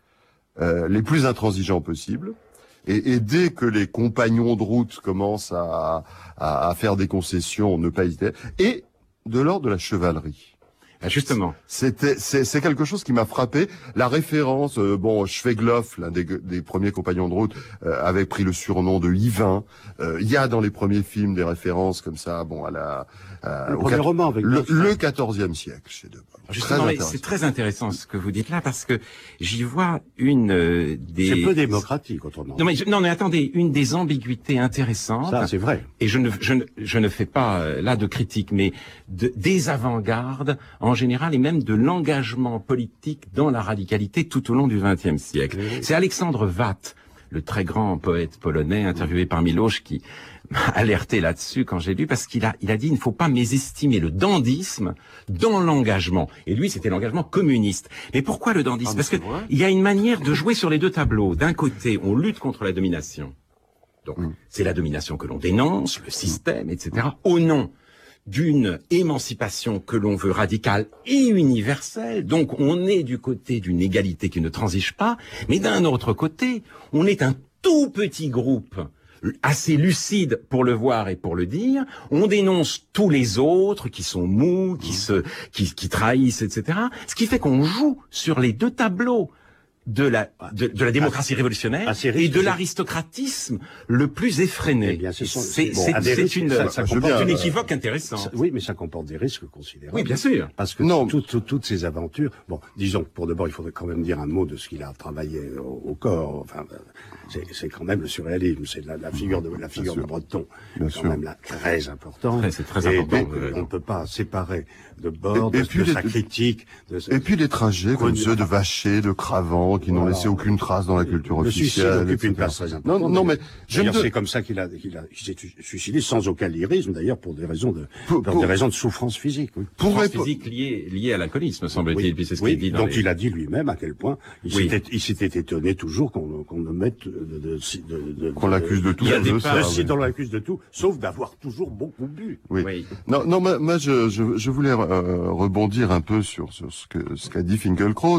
Euh, les plus intransigeants possibles, et, et dès que les compagnons de route commencent à, à, à faire des concessions, ne pas hésiter, et de l'ordre de la chevalerie. Ah, justement. C'était, c'est, c'est quelque chose qui m'a frappé. La référence, euh, bon, Schwegloff, l'un des, des premiers compagnons de route, euh, avait pris le surnom de Yvain. Euh, il y a dans les premiers films des références comme ça, bon, à la, euh, le premier quat- roman avec le, le quatorzième siècle chez Debord. Justement, très c'est très intéressant ce que vous dites là parce que j'y vois une euh, des. C'est peu démocratique autrement. Non mais je, non mais attendez, une des ambiguïtés intéressantes. Ça c'est vrai. Et je ne je ne je ne fais pas euh, là de critique, mais de, des avant-gardes en général et même de l'engagement politique dans la radicalité tout au long du vingtième siècle. Oui. C'est Alexandre Watt, le très grand poète polonais interviewé par Miloš, qui m'a alerté là-dessus quand j'ai lu, parce qu'il a, il a dit il ne faut pas mésestimer le dandysme dans l'engagement. Et lui, c'était l'engagement communiste. Mais pourquoi le dandysme? ah, Parce que il y a une manière de jouer sur les deux tableaux. D'un côté, on lutte contre la domination. Donc, mm. c'est la domination que l'on dénonce, le système, et cetera, au nom d'une émancipation que l'on veut radicale et universelle. Donc, on est du côté d'une égalité qui ne transige pas, mais d'un autre côté, on est un tout petit groupe assez lucide pour le voir et pour le dire. On dénonce tous les autres qui sont mous, qui se, qui, qui trahissent, et cetera. Ce qui fait qu'on joue sur les deux tableaux de la, de, de la démocratie révolutionnaire et de l'aristocratisme le plus effréné. Eh bien, c'est, son, c'est, bon, c'est, c'est une, ça, ça comporte bien, une équivoque euh, intéressante. Ça, oui, mais ça comporte des risques considérables. Oui, bien sûr. Parce que non. Tout, tout, toutes ces aventures, bon, disons, pour d'abord, il faudrait quand même dire un mot de ce qu'il a travaillé au, au corps. Enfin, c'est, c'est quand même le surréalisme, c'est la, la figure de la figure de Breton, bien c'est quand sûr. Même là très important. Très, c'est très et important. Donc, euh, on ne peut pas séparer Debord de, de sa critique. De, et puis les trajets comme ceux de Vacher, de Cravant, qui n'ont laissé aucune trace dans la culture le officielle. Le suicide occupe une place très importante. Non, non, mais d'ailleurs, de... c'est comme ça qu'il a, qu'il a, qu'il s'est suicidé sans aucun lyrisme, d'ailleurs, pour des raisons de, pour, pour, pour des raisons de souffrance physique. Oui. Pour souffrance pour... physique liée, liée à l'alcoolisme, semble-t-il. Oui, puis c'est ce oui, qu'il dit. Donc les... il a dit lui-même à quel point il oui. s'était, il s'était étonné toujours qu'on, qu'on le mette de, de, de, de qu'on l'accuse de tout. Il y a des pas, oui. On l'accuse de tout, sauf d'avoir toujours beaucoup bu. Oui. oui. Non, non, moi, moi je, je, je voulais euh, rebondir un peu sur, sur ce que, ce qu'a dit Finkielkraut.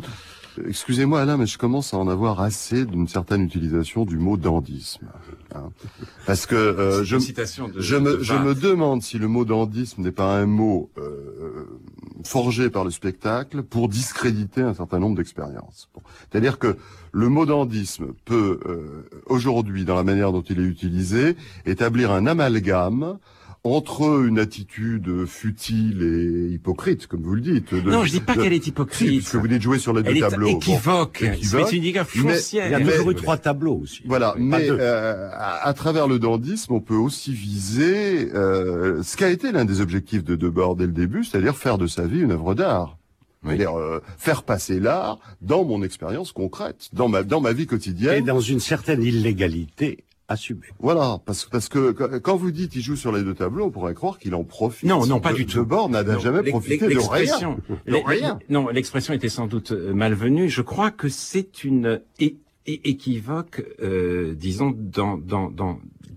Excusez-moi Alain, mais je commence à en avoir assez d'une certaine utilisation du mot dandysme. Hein. Parce que euh, je, de, je, de, me, de je me demande si le mot dandysme n'est pas un mot euh, forgé par le spectacle pour discréditer un certain nombre d'expériences. Bon. C'est-à-dire que le mot dandysme peut, euh, aujourd'hui, dans la manière dont il est utilisé, établir un amalgame entre une attitude futile et hypocrite, comme vous le dites. De, non, je dis pas de, qu'elle est hypocrite. Si, parce que vous dites jouer sur les deux elle tableaux. Elle est équivoque. Bon, équivoque. C'est une idée foncière. Il y a mais, toujours eu trois tableaux aussi. Voilà, mais, mais euh, à, à travers le dandysme, on peut aussi viser euh, ce qu'a été l'un des objectifs de Debord dès le début, c'est-à-dire faire de sa vie une œuvre d'art. Oui. C'est-à-dire euh, faire passer l'art dans mon expérience concrète, dans ma dans ma vie quotidienne. Et dans une certaine illégalité assumée. Voilà, parce, parce que quand vous dites il joue sur les deux tableaux, on pourrait croire qu'il en profite. Non, non, pas de, du tout. Debord n'a jamais profité de rien. De rien. Non, l'expression était sans doute malvenue. Je crois que c'est une é é équivoque, euh, disons, dans, dans, dans,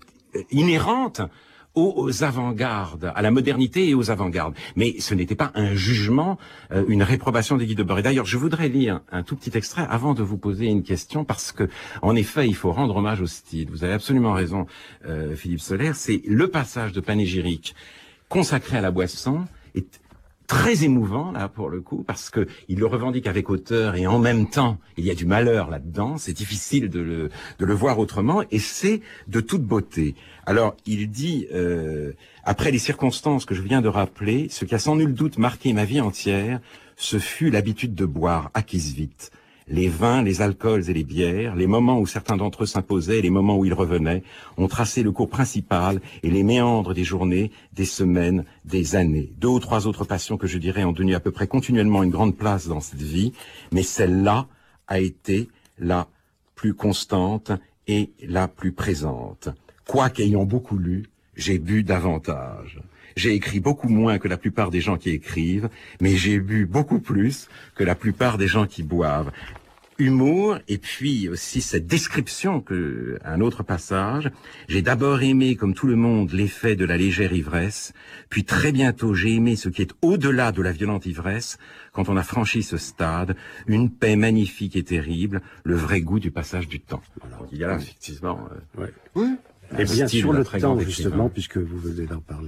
inhérente aux avant-gardes, à la modernité et aux avant-gardes. Mais ce n'était pas un jugement, euh, une réprobation des Guy Debord. Et d'ailleurs, je voudrais lire un tout petit extrait avant de vous poser une question, parce que, en effet, il faut rendre hommage au style. Vous avez absolument raison, euh, Philippe Soler. C'est le passage de panégyrique consacré à la boisson est très émouvant, là, pour le coup, parce que il le revendique avec hauteur et en même temps, il y a du malheur là-dedans. C'est difficile de le, de le voir autrement et c'est de toute beauté. Alors, il dit, euh, après les circonstances que je viens de rappeler, ce qui a sans nul doute marqué ma vie entière, ce fut l'habitude de boire, acquise vite. Les vins, les alcools et les bières, les moments où certains d'entre eux s'imposaient et les moments où ils revenaient, ont tracé le cours principal et les méandres des journées, des semaines, des années. Deux ou trois autres passions que je dirais ont tenu à peu près continuellement une grande place dans cette vie, mais celle-là a été la plus constante et la plus présente. Quoiqu'ayant beaucoup lu, j'ai bu davantage. J'ai écrit beaucoup moins que la plupart des gens qui écrivent, mais j'ai bu beaucoup plus que la plupart des gens qui boivent. Humour, et puis aussi cette description que, un autre passage, j'ai d'abord aimé, comme tout le monde, l'effet de la légère ivresse, puis très bientôt j'ai aimé ce qui est au-delà de la violente ivresse, quand on a franchi ce stade, une paix magnifique et terrible, le vrai goût du passage du temps. Alors, il y a là, effectivement, euh, ouais. Oui. Et bien sur le temps, justement, puisque vous venez d'en parler,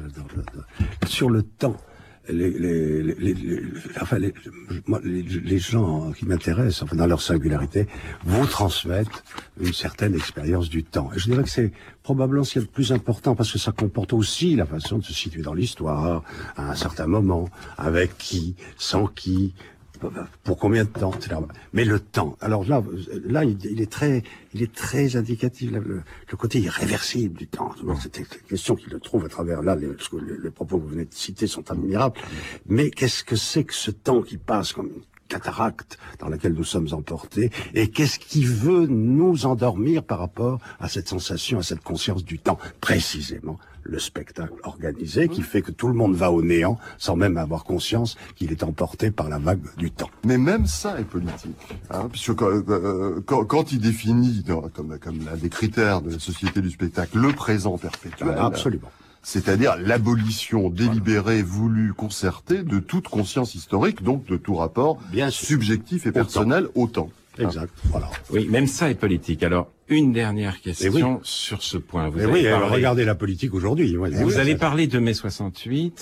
sur le temps, les, les, les, les, les, enfin, les, moi, les, les gens qui m'intéressent, enfin, dans leur singularité, vous transmettent une certaine expérience du temps. Et je dirais que c'est probablement ce qui est le plus important, parce que ça comporte aussi la façon de se situer dans l'histoire, à un certain moment, avec qui, sans qui, pour combien de temps, et cetera. Mais le temps. Alors là, là, il est très, il est très indicatif. Le, le côté irréversible du temps. C'est une question qu'il le trouve à travers là. Les, parce que les, les propos que vous venez de citer sont admirables. Mais qu'est-ce que c'est que ce temps qui passe comme une cataracte dans laquelle nous sommes emportés? Et qu'est-ce qui veut nous endormir par rapport à cette sensation, à cette conscience du temps? Précisément le spectacle organisé qui fait que tout le monde va au néant sans même avoir conscience qu'il est emporté par la vague du temps. Mais même ça est politique, hein, puisque quand, euh, quand, quand il définit dans, comme, comme l'un des critères de la société du spectacle le présent perpétuel, ah, absolument, c'est-à-dire l'abolition délibérée, voulue, concertée de toute conscience historique, donc de tout rapport bien subjectif et personnel au temps. Au temps. Exact, voilà. Oui, même ça est politique. Alors, une dernière question oui. sur ce point. Vous et avez oui, parlé... regardez la politique aujourd'hui. Vous oui, avez ça... parlé de mai soixante-huit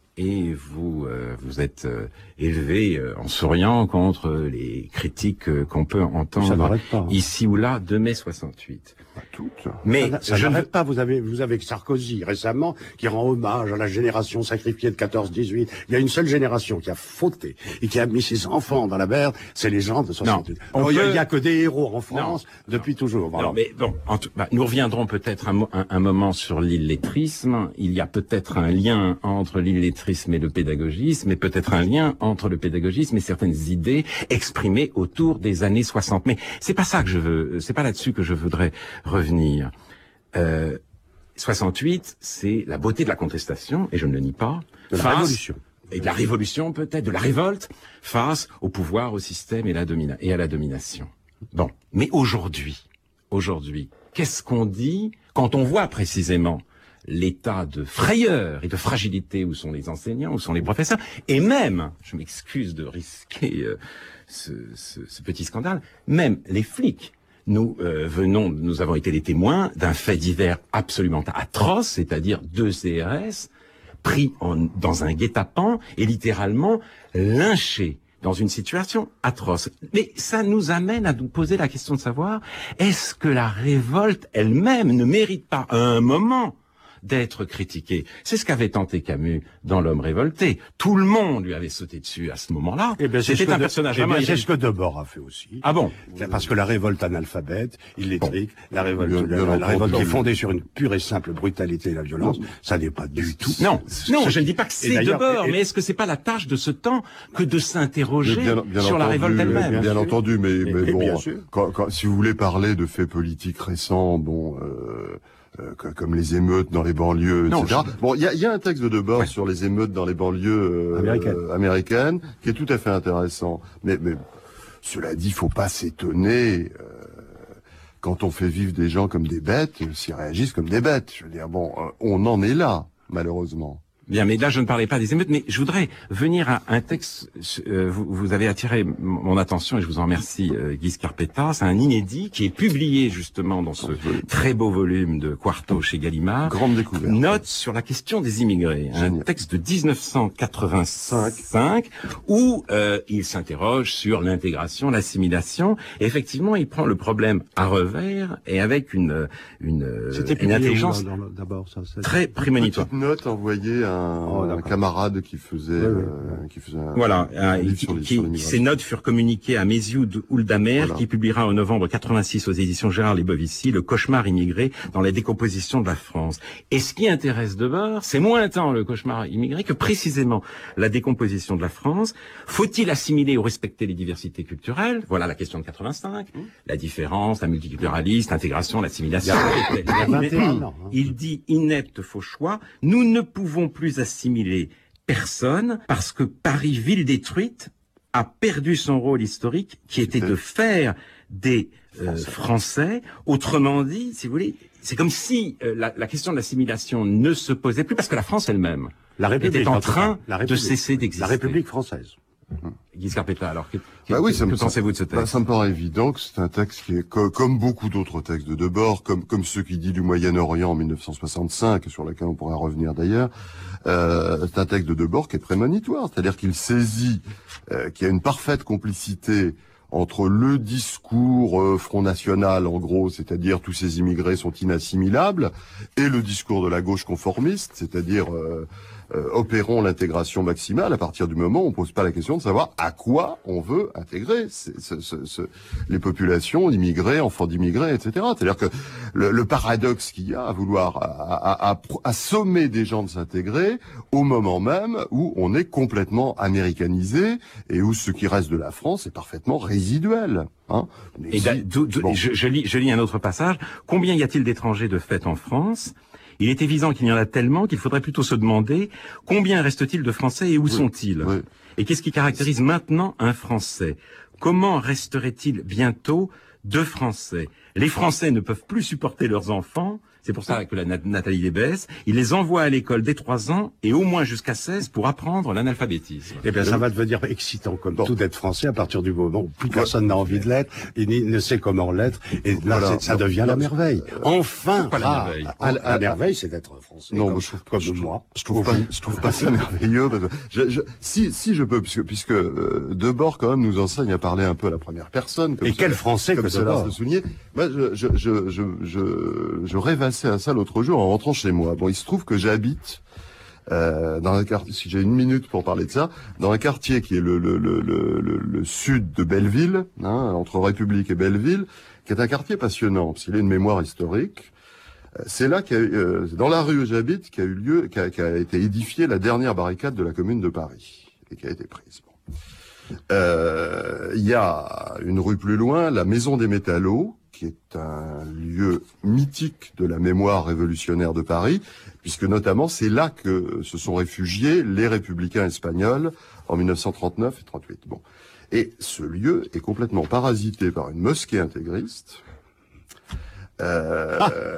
et vous euh, vous êtes euh, élevé euh, en souriant contre les critiques euh, qu'on peut entendre pas, hein. ici ou là de mai soixante-huit. Pas toutes. Mais ça, ça je n'arrête pas. Vous avez, vous avez Sarkozy récemment qui rend hommage à la génération sacrifiée de quatorze dix-huit. Il y a une seule génération qui a fauté et qui a mis ses enfants dans la merde, c'est les gens de soixante-huit. Non, il n'y a, a que des héros en France non, depuis non. toujours. Voilà. Non, mais bon, en tout, bah, nous reviendrons peut-être un, un, un moment sur l'illettrisme. Il y a peut-être un lien entre l'illettrisme et le pédagogisme, et peut-être un lien entre le pédagogisme et certaines idées exprimées autour des années soixante. Mais c'est pas ça que je veux, c'est pas là-dessus que je voudrais revenir. Euh, soixante-huit, c'est la beauté de la contestation, et je ne le nie pas. De la révolution. Et de la révolution peut-être, de la révolte, face au pouvoir, au système et, la domina- et à la domination. Bon, mais aujourd'hui, aujourd'hui, qu'est-ce qu'on dit quand on voit précisément l'état de frayeur et de fragilité où sont les enseignants, où sont les professeurs, et même, je m'excuse de risquer euh, ce, ce, ce petit scandale, même les flics. Nous euh, venons, nous avons été les témoins d'un fait divers absolument atroce, c'est-à-dire deux C R S pris en, dans un guet-apens et littéralement lynchés dans une situation atroce. Mais ça nous amène à nous poser la question de savoir, est-ce que la révolte elle-même ne mérite pas à un moment d'être critiquée? C'est ce qu'avait tenté Camus dans L'Homme révolté. Tout le monde lui avait sauté dessus à ce moment-là. Eh bien, c'était un de, personnage. Eh bien, c'est ce que Debord a fait aussi. Ah bon? Parce que la révolte analphabète, illettrique, bon. la révolte, bien, bien la, la révolte qui est bien. fondée sur une pure et simple brutalité et la violence, non. ça n'est pas du tout. Non, non, je ne dis pas que c'est Debord, mais est-ce que c'est pas la tâche de ce temps que de s'interroger bien, bien sur entendu, la révolte elle-même? Bien, bien entendu, mais, et, mais et bon, quand, quand, si vous voulez parler de faits politiques récents, bon. Euh, Euh, comme les émeutes dans les banlieues, non, et cetera. Je... Bon, il y a, y a un texte de Debord ouais. sur les émeutes dans les banlieues euh, Américaine. euh, américaines qui est tout à fait intéressant. Mais, mais cela dit, faut pas s'étonner euh, quand on fait vivre des gens comme des bêtes, s'ils réagissent comme des bêtes. Je veux dire, bon, euh, on en est là, malheureusement. Bien, mais là, je ne parlais pas des émeutes, mais je voudrais venir à un texte, euh, vous, vous avez attiré mon attention, et je vous en remercie, euh, Guy Scarpetta, c'est un inédit qui est publié justement dans ce très beau volume de Quarto chez Gallimard. Grande découverte. Note sur la question des immigrés, Génial. Un texte de dix-neuf cent quatre-vingt-cinq, où euh, il s'interroge sur l'intégration, l'assimilation, et effectivement, il prend le problème à revers, et avec une, une, une intelligence dans, dans, d'abord, ça, très prémonitoire. Une petite note envoyée à un, oh, un camarade qui faisait, oui, oui. Euh, qui faisait un, voilà, un livre qui, sur les, qui, sur ces notes furent communiquées à Mézioud Ouldamer, voilà. qui publiera en novembre quatre-vingt-six aux éditions Gérard Lebovici Le cauchemar immigré dans la décomposition de la France. Et ce qui intéresse Debord, c'est moins tant le cauchemar immigré que précisément la décomposition de la France. Faut-il assimiler ou respecter les diversités culturelles? Voilà la question de quatre-vingt-cinq. Mmh. La différence, la multiculturalisme, l'intégration, l'assimilation. Il, y a vingt et un ans, hein. Il dit inepte faux choix. Nous ne pouvons plus assimiler personne parce que Paris, ville détruite, a perdu son rôle historique qui était de faire des euh, Français. Français. Autrement dit, si vous voulez, c'est comme si euh, la, la question de l'assimilation ne se posait plus parce que la France elle-même la République, était en train la de cesser d'exister. La République française. Guy Scarpetta, alors que, bah oui, que, que pensez-vous de ce texte? Bah, ça me paraît évident que c'est un texte qui est co comme beaucoup d'autres textes de Debord, comme comme ceux qui dit du Moyen-Orient en mille neuf cent soixante-cinq, sur lequel on pourra revenir d'ailleurs. Euh, c'est un texte de Debord qui est prémonitoire, c'est-à-dire qu'il saisit euh, qu'il y a une parfaite complicité entre le discours euh, Front National, en gros, c'est-à-dire tous ces immigrés sont inassimilables, et le discours de la gauche conformiste, c'est-à-dire euh, euh, opérons l'intégration maximale. À partir du moment où on pose pas la question de savoir à quoi on veut intégrer ce, ce, ce, les populations, immigrés, enfants d'immigrés, et cetera. C'est-à-dire que le, le paradoxe qu'il y a à vouloir à, à, à, à sommer des gens de s'intégrer au moment même où on est complètement américanisé et où ce qui reste de la France est parfaitement résiduel. Hein. Et si, bon. je, je, lis, je lis un autre passage. Combien y a-t-il d'étrangers de fait en France? Il est évident qu'il y en a tellement qu'il faudrait plutôt se demander combien reste-t-il de Français et où oui, sont-ils oui. Et qu'est-ce qui caractérise maintenant un Français? Comment resterait-il bientôt deux Français? Les Français ne peuvent plus supporter leurs enfants. C'est pour ça que la natalité baisse. Ils les envoient à l'école dès trois ans et au moins jusqu'à seize pour apprendre l'analphabétisme. Eh bien, ça va devenir excitant comme bon. tout d'être français à partir du moment où plus personne n'a envie de l'être et ni ne sait comment l'être. Et là, voilà. ça devient non, la merveille. Enfin, pas la merveille. Ah, ah, la merveille, c'est d'être français. Non, comme, je trouve, comme je, moi. Je trouve pas, je trouve pas ça merveilleux. Parce que je, je, si, si je peux, puisque, puisque euh, Debord quand même nous enseigne à parler un peu à la première personne. Comme et quel français comme que cela se souligner. Moi, je, je, je, je, je, je rêvassais à ça l'autre jour en rentrant chez moi. Bon, il se trouve que j'habite euh, dans un quartier, si j'ai une minute pour parler de ça, dans un quartier qui est le, le, le, le, le, le sud de Belleville, hein, entre République et Belleville, qui est un quartier passionnant, parce qu'il a une mémoire historique. C'est là, qu'il y a, euh, dans la rue où j'habite, qu'a eu lieu, qu'a, qu'a été édifiée la dernière barricade de la Commune de Paris, et qui a été prise. Bon. Euh, il y a une rue plus loin, la Maison des Métallos, qui est un lieu mythique de la mémoire révolutionnaire de Paris, puisque notamment c'est là que se sont réfugiés les républicains espagnols en mille neuf cent trente-neuf et trente-huit. Bon. Et ce lieu est complètement parasité par une mosquée intégriste, Euh,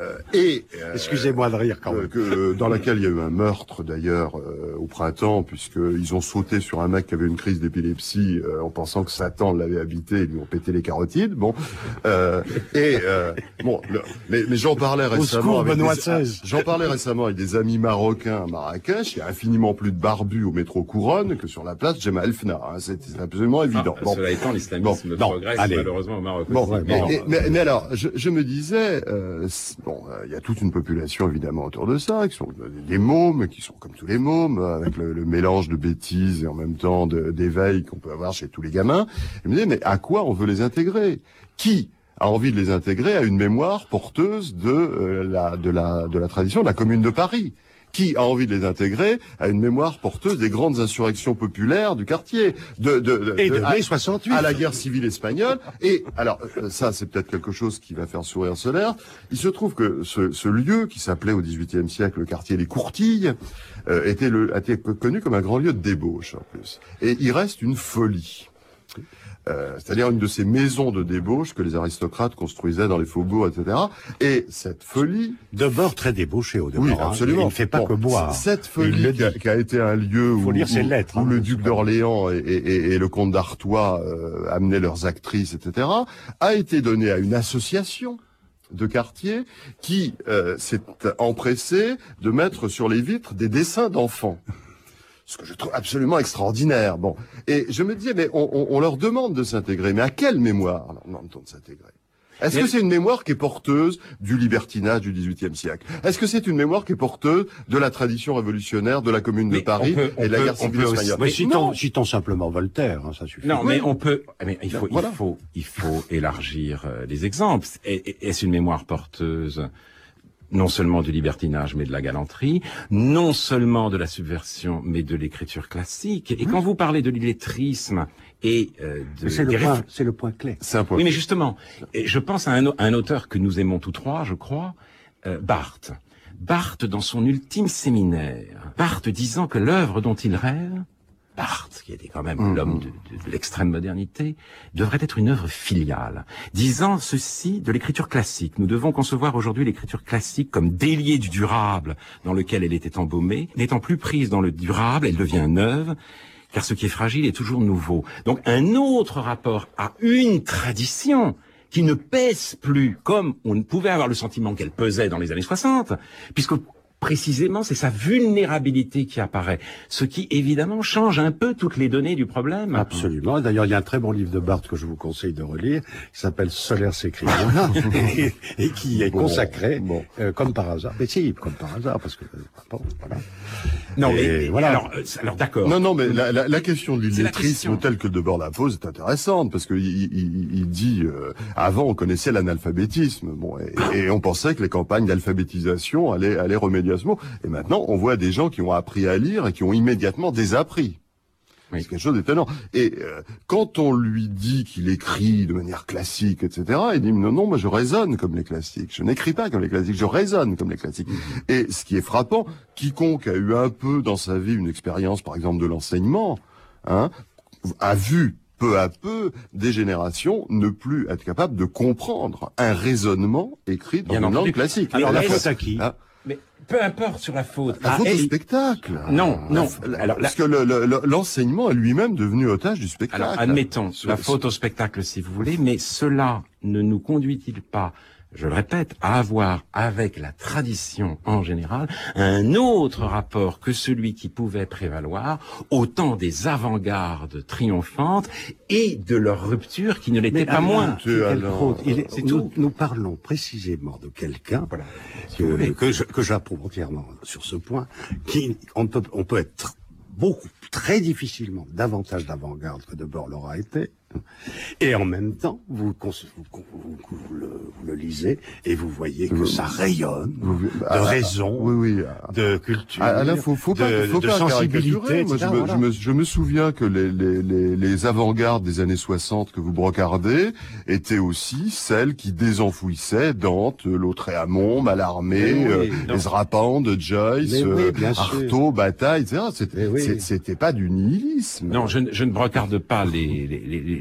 et euh, excusez-moi de rire quand même. Que, dans laquelle il y a eu un meurtre d'ailleurs euh, au printemps, puisqu'ils ont sauté sur un mec qui avait une crise d'épilepsie euh, en pensant que Satan l'avait habité, et lui ont pété les carotides. Bon, euh, et euh, bon, le, mais, mais j'en parlais récemment. Avec des, j'en parlais récemment avec des amis marocains à Marrakech. Il y a infiniment plus de barbus au métro Couronne que sur la place Jemaa el-Fna. Hein, c'est, c'est absolument évident. Ah, bon. Cela étant, l'islamisme bon, progresse non, malheureusement au Maroc. Bon, aussi. Mais, mais, mais, mais alors, je, je me disais. Euh, bon, il y a toute une population évidemment autour de ça, qui sont des mômes, qui sont comme tous les mômes, avec le, le mélange de bêtises et en même temps de, d'éveil qu'on peut avoir chez tous les gamins. Je me disais, mais à quoi on veut les intégrer ? Qui a envie de les intégrer à une mémoire porteuse de euh, la de la de la tradition de la Commune de Paris ? Qui a envie de les intégrer à une mémoire porteuse des grandes insurrections populaires du quartier, de, de, de, et de, de mai soixante-huit, à la guerre civile espagnole. Et alors ça, c'est peut-être quelque chose qui va faire sourire Solaire. Il se trouve que ce, ce lieu qui s'appelait au dix-huitième siècle le quartier des Courtilles euh, était le a été connu comme un grand lieu de débauche en plus. Et il reste une folie. Euh, c'est-à-dire une de ces maisons de débauche que les aristocrates construisaient dans les faubourgs, et cetera. Et cette folie... Debord très débauché au début. Oui, absolument. Il ne fait pas bon, que boire. Cette folie qui a, qui a été un lieu où, où, lettres, où hein, le duc d'Orléans et, et, et le comte d'Artois euh, amenaient leurs actrices, et cetera, a été donnée à une association de quartier qui euh, s'est empressée de mettre sur les vitres des dessins d'enfants. Ce que je trouve absolument extraordinaire. Bon, et je me disais, mais on, on, on leur demande de s'intégrer, mais à quelle mémoire on leur demande de s'intégrer ? Est-ce mais... que c'est une mémoire qui est porteuse du libertinage du dix-huitième siècle ? Est-ce que c'est une mémoire qui est porteuse de la tradition révolutionnaire de la Commune de mais Paris peut, et de la peut, guerre civile espagnole ? Mais citons, citons simplement Voltaire, hein, ça suffit. Non, mais on peut. Mais il faut, voilà. il faut, il faut élargir euh, les exemples. Est-ce une mémoire porteuse ? Non seulement du libertinage, mais de la galanterie, non seulement de la subversion, mais de l'écriture classique. Et mmh. quand vous parlez de l'illettrisme et euh, de... C'est le, point, c'est le point clé. C'est un point oui, clé. mais justement, je pense à un, à un auteur que nous aimons tous trois, je crois, euh, Barthes. Barthes, dans son ultime séminaire, Barthes disant que l'œuvre dont il rêve, Barthes, qui était quand même mmh. l'homme de, de, de l'extrême modernité, devrait être une œuvre filiale. Disant ceci de l'écriture classique. Nous devons concevoir aujourd'hui l'écriture classique comme déliée du durable dans lequel elle était embaumée. N'étant plus prise dans le durable, elle devient neuve, car ce qui est fragile est toujours nouveau. Donc un autre rapport à une tradition qui ne pèse plus comme on pouvait avoir le sentiment qu'elle pesait dans les années soixante, puisque précisément, c'est sa vulnérabilité qui apparaît, ce qui évidemment change un peu toutes les données du problème. Absolument. D'ailleurs, il y a un très bon livre de Barthes que je vous conseille de relire, qui s'appelle Solaire s'écrit, et, et qui est bon, consacré, bon. Euh, comme par hasard. Mais si, comme par hasard, parce que bon, voilà. Non, et, mais voilà. Alors, euh, alors d'accord. Non, non, mais la, la, la question de l'illettrisme telle que Debord la pose est intéressante parce que il, il, il dit euh, avant on connaissait l'analphabétisme, bon, et, et on pensait que les campagnes d'alphabétisation allaient, allaient remédier. Et maintenant, on voit des gens qui ont appris à lire et qui ont immédiatement désappris. Oui. C'est quelque chose d'étonnant. Et euh, quand on lui dit qu'il écrit de manière classique, et cetera, il dit non, non, moi je raisonne comme les classiques. Je n'écris pas comme les classiques, je raisonne comme les classiques. Mmh. Et ce qui est frappant, quiconque a eu un peu dans sa vie une expérience, par exemple, de l'enseignement, hein, a vu peu à peu des générations ne plus être capables de comprendre un raisonnement écrit dans Bien une langue classique. Alors la faute à qui hein, mais peu importe sur la faute. La faute ah, au spectacle. Non, non. La, alors, parce la... que le, le, l'enseignement est lui-même devenu otage du spectacle. Alors, admettons sur, la faute au spectacle, si vous voulez, mais cela ne nous conduit-il pas, je le répète, à avoir avec la tradition en général un autre rapport que celui qui pouvait prévaloir au temps des avant-gardes triomphantes et de leur rupture qui ne l'était pas moins. Alors, il est, c'est nous, tout. Nous parlons précisément de quelqu'un voilà, que, que, je, que j'approuve entièrement sur ce point, qui on peut, on peut être beaucoup, très difficilement, davantage d'avant-garde que Debord l'aura été. Et en même temps, vous, vous, vous, vous, vous, le, vous le lisez et vous voyez que ça rayonne vous, de ah, raison, oui, oui. de culture, ah, là, faut, faut pas, de, faut de pas sensibilité. Moi, je, me, je, me, je me souviens que les, les, les, les avant-gardes des années soixante que vous brocardez étaient aussi celles qui désenfouissaient Dante, Lautréamont, Mallarmé, oui, euh, les Rapande, Joyce, oui, euh, Artaud, Bataille, et cetera. C'était, oui. c'était pas du nihilisme. Non, je, je ne brocarde pas les, les, les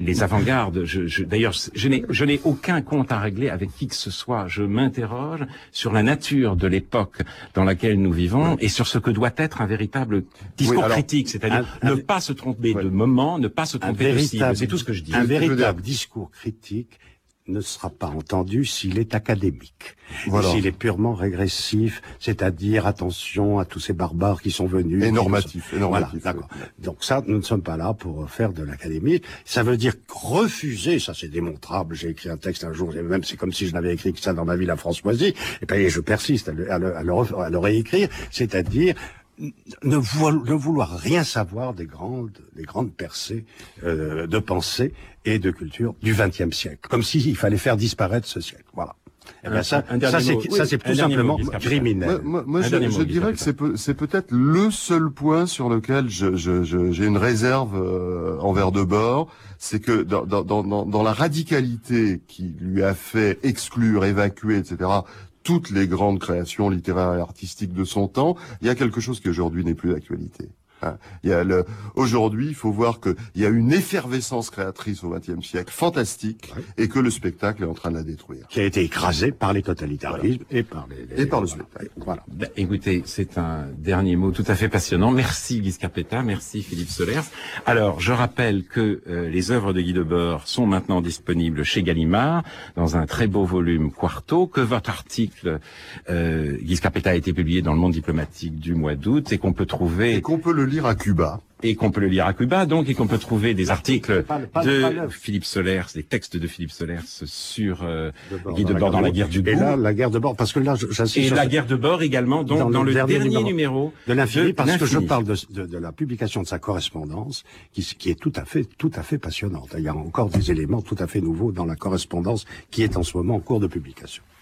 les avant-gardes. Je, je, d'ailleurs, je n'ai, je n'ai aucun compte à régler avec qui que ce soit. Je m'interroge sur la nature de l'époque dans laquelle nous vivons et sur ce que doit être un véritable discours oui, alors, critique, c'est-à-dire un, ne un, pas se tromper ouais. de moment, ne pas se tromper de cible. C'est tout ce que je dis. Un véritable discours critique ne sera pas entendu s'il est académique. Voilà. S'il est purement régressif, c'est-à-dire attention à tous ces barbares qui sont venus. Et normatif. Et normatif voilà, d'accord. Donc ça, nous ne sommes pas là pour faire de l'académie. Ça veut dire refuser, ça c'est démontrable. J'ai écrit un texte un jour, et même c'est comme si je n'avais écrit que ça dans ma vie, la Françoisie. Et puis je persiste à le, à le, à le, à le réécrire, c'est-à-dire ne, vo ne vouloir rien savoir des grandes, des grandes percées euh, de pensée et de culture du vingtième siècle, comme s'il fallait faire disparaître ce siècle. Voilà. Eh ben ça, ça c'est oui, ça c'est tout simplement mot, criminel. Moi, moi, moi je, je dirais que c'est peut, c'est peut-être le seul point sur lequel je, je, je, j'ai une réserve euh, envers Debord, c'est que dans, dans, dans, dans la radicalité qui lui a fait exclure, évacuer, et cetera, toutes les grandes créations littéraires et artistiques de son temps, il y a quelque chose qui aujourd'hui n'est plus d'actualité. Il y a le, aujourd'hui, il faut voir qu'il y a une effervescence créatrice au vingtième siècle, fantastique, ouais. et que le spectacle est en train de la détruire. Qui a été écrasé par les totalitarismes voilà. et par les, les... Et par le spectacle. Voilà. Ben, écoutez, c'est un dernier mot tout à fait passionnant. Merci Guy Scarpetta, merci Philippe Solers. Alors, je rappelle que euh, les œuvres de Guy Debord sont maintenant disponibles chez Gallimard, dans un très beau volume quarto, que votre article, euh, Guy Scarpetta, a été publié dans le Monde diplomatique du mois d'août, et qu'on peut trouver... Et qu'on peut le lire à Cuba. Et qu'on peut le lire à Cuba, donc, et qu'on peut trouver des articles pas, pas, de pas Philippe Solers, des textes de Philippe Solers sur euh, de Guy Debord dans la guerre du Goût. Et là, la guerre de bord, parce que là, j'insiste Et sur la ce... guerre de bord également, donc, dans, dans le, le dernier, dernier numéro, numéro de l'Infini, parce que je parle de, de, de la publication de sa correspondance, qui, qui est tout à fait, tout à fait passionnante. Il y a encore des éléments tout à fait nouveaux dans la correspondance qui est en ce moment en cours de publication.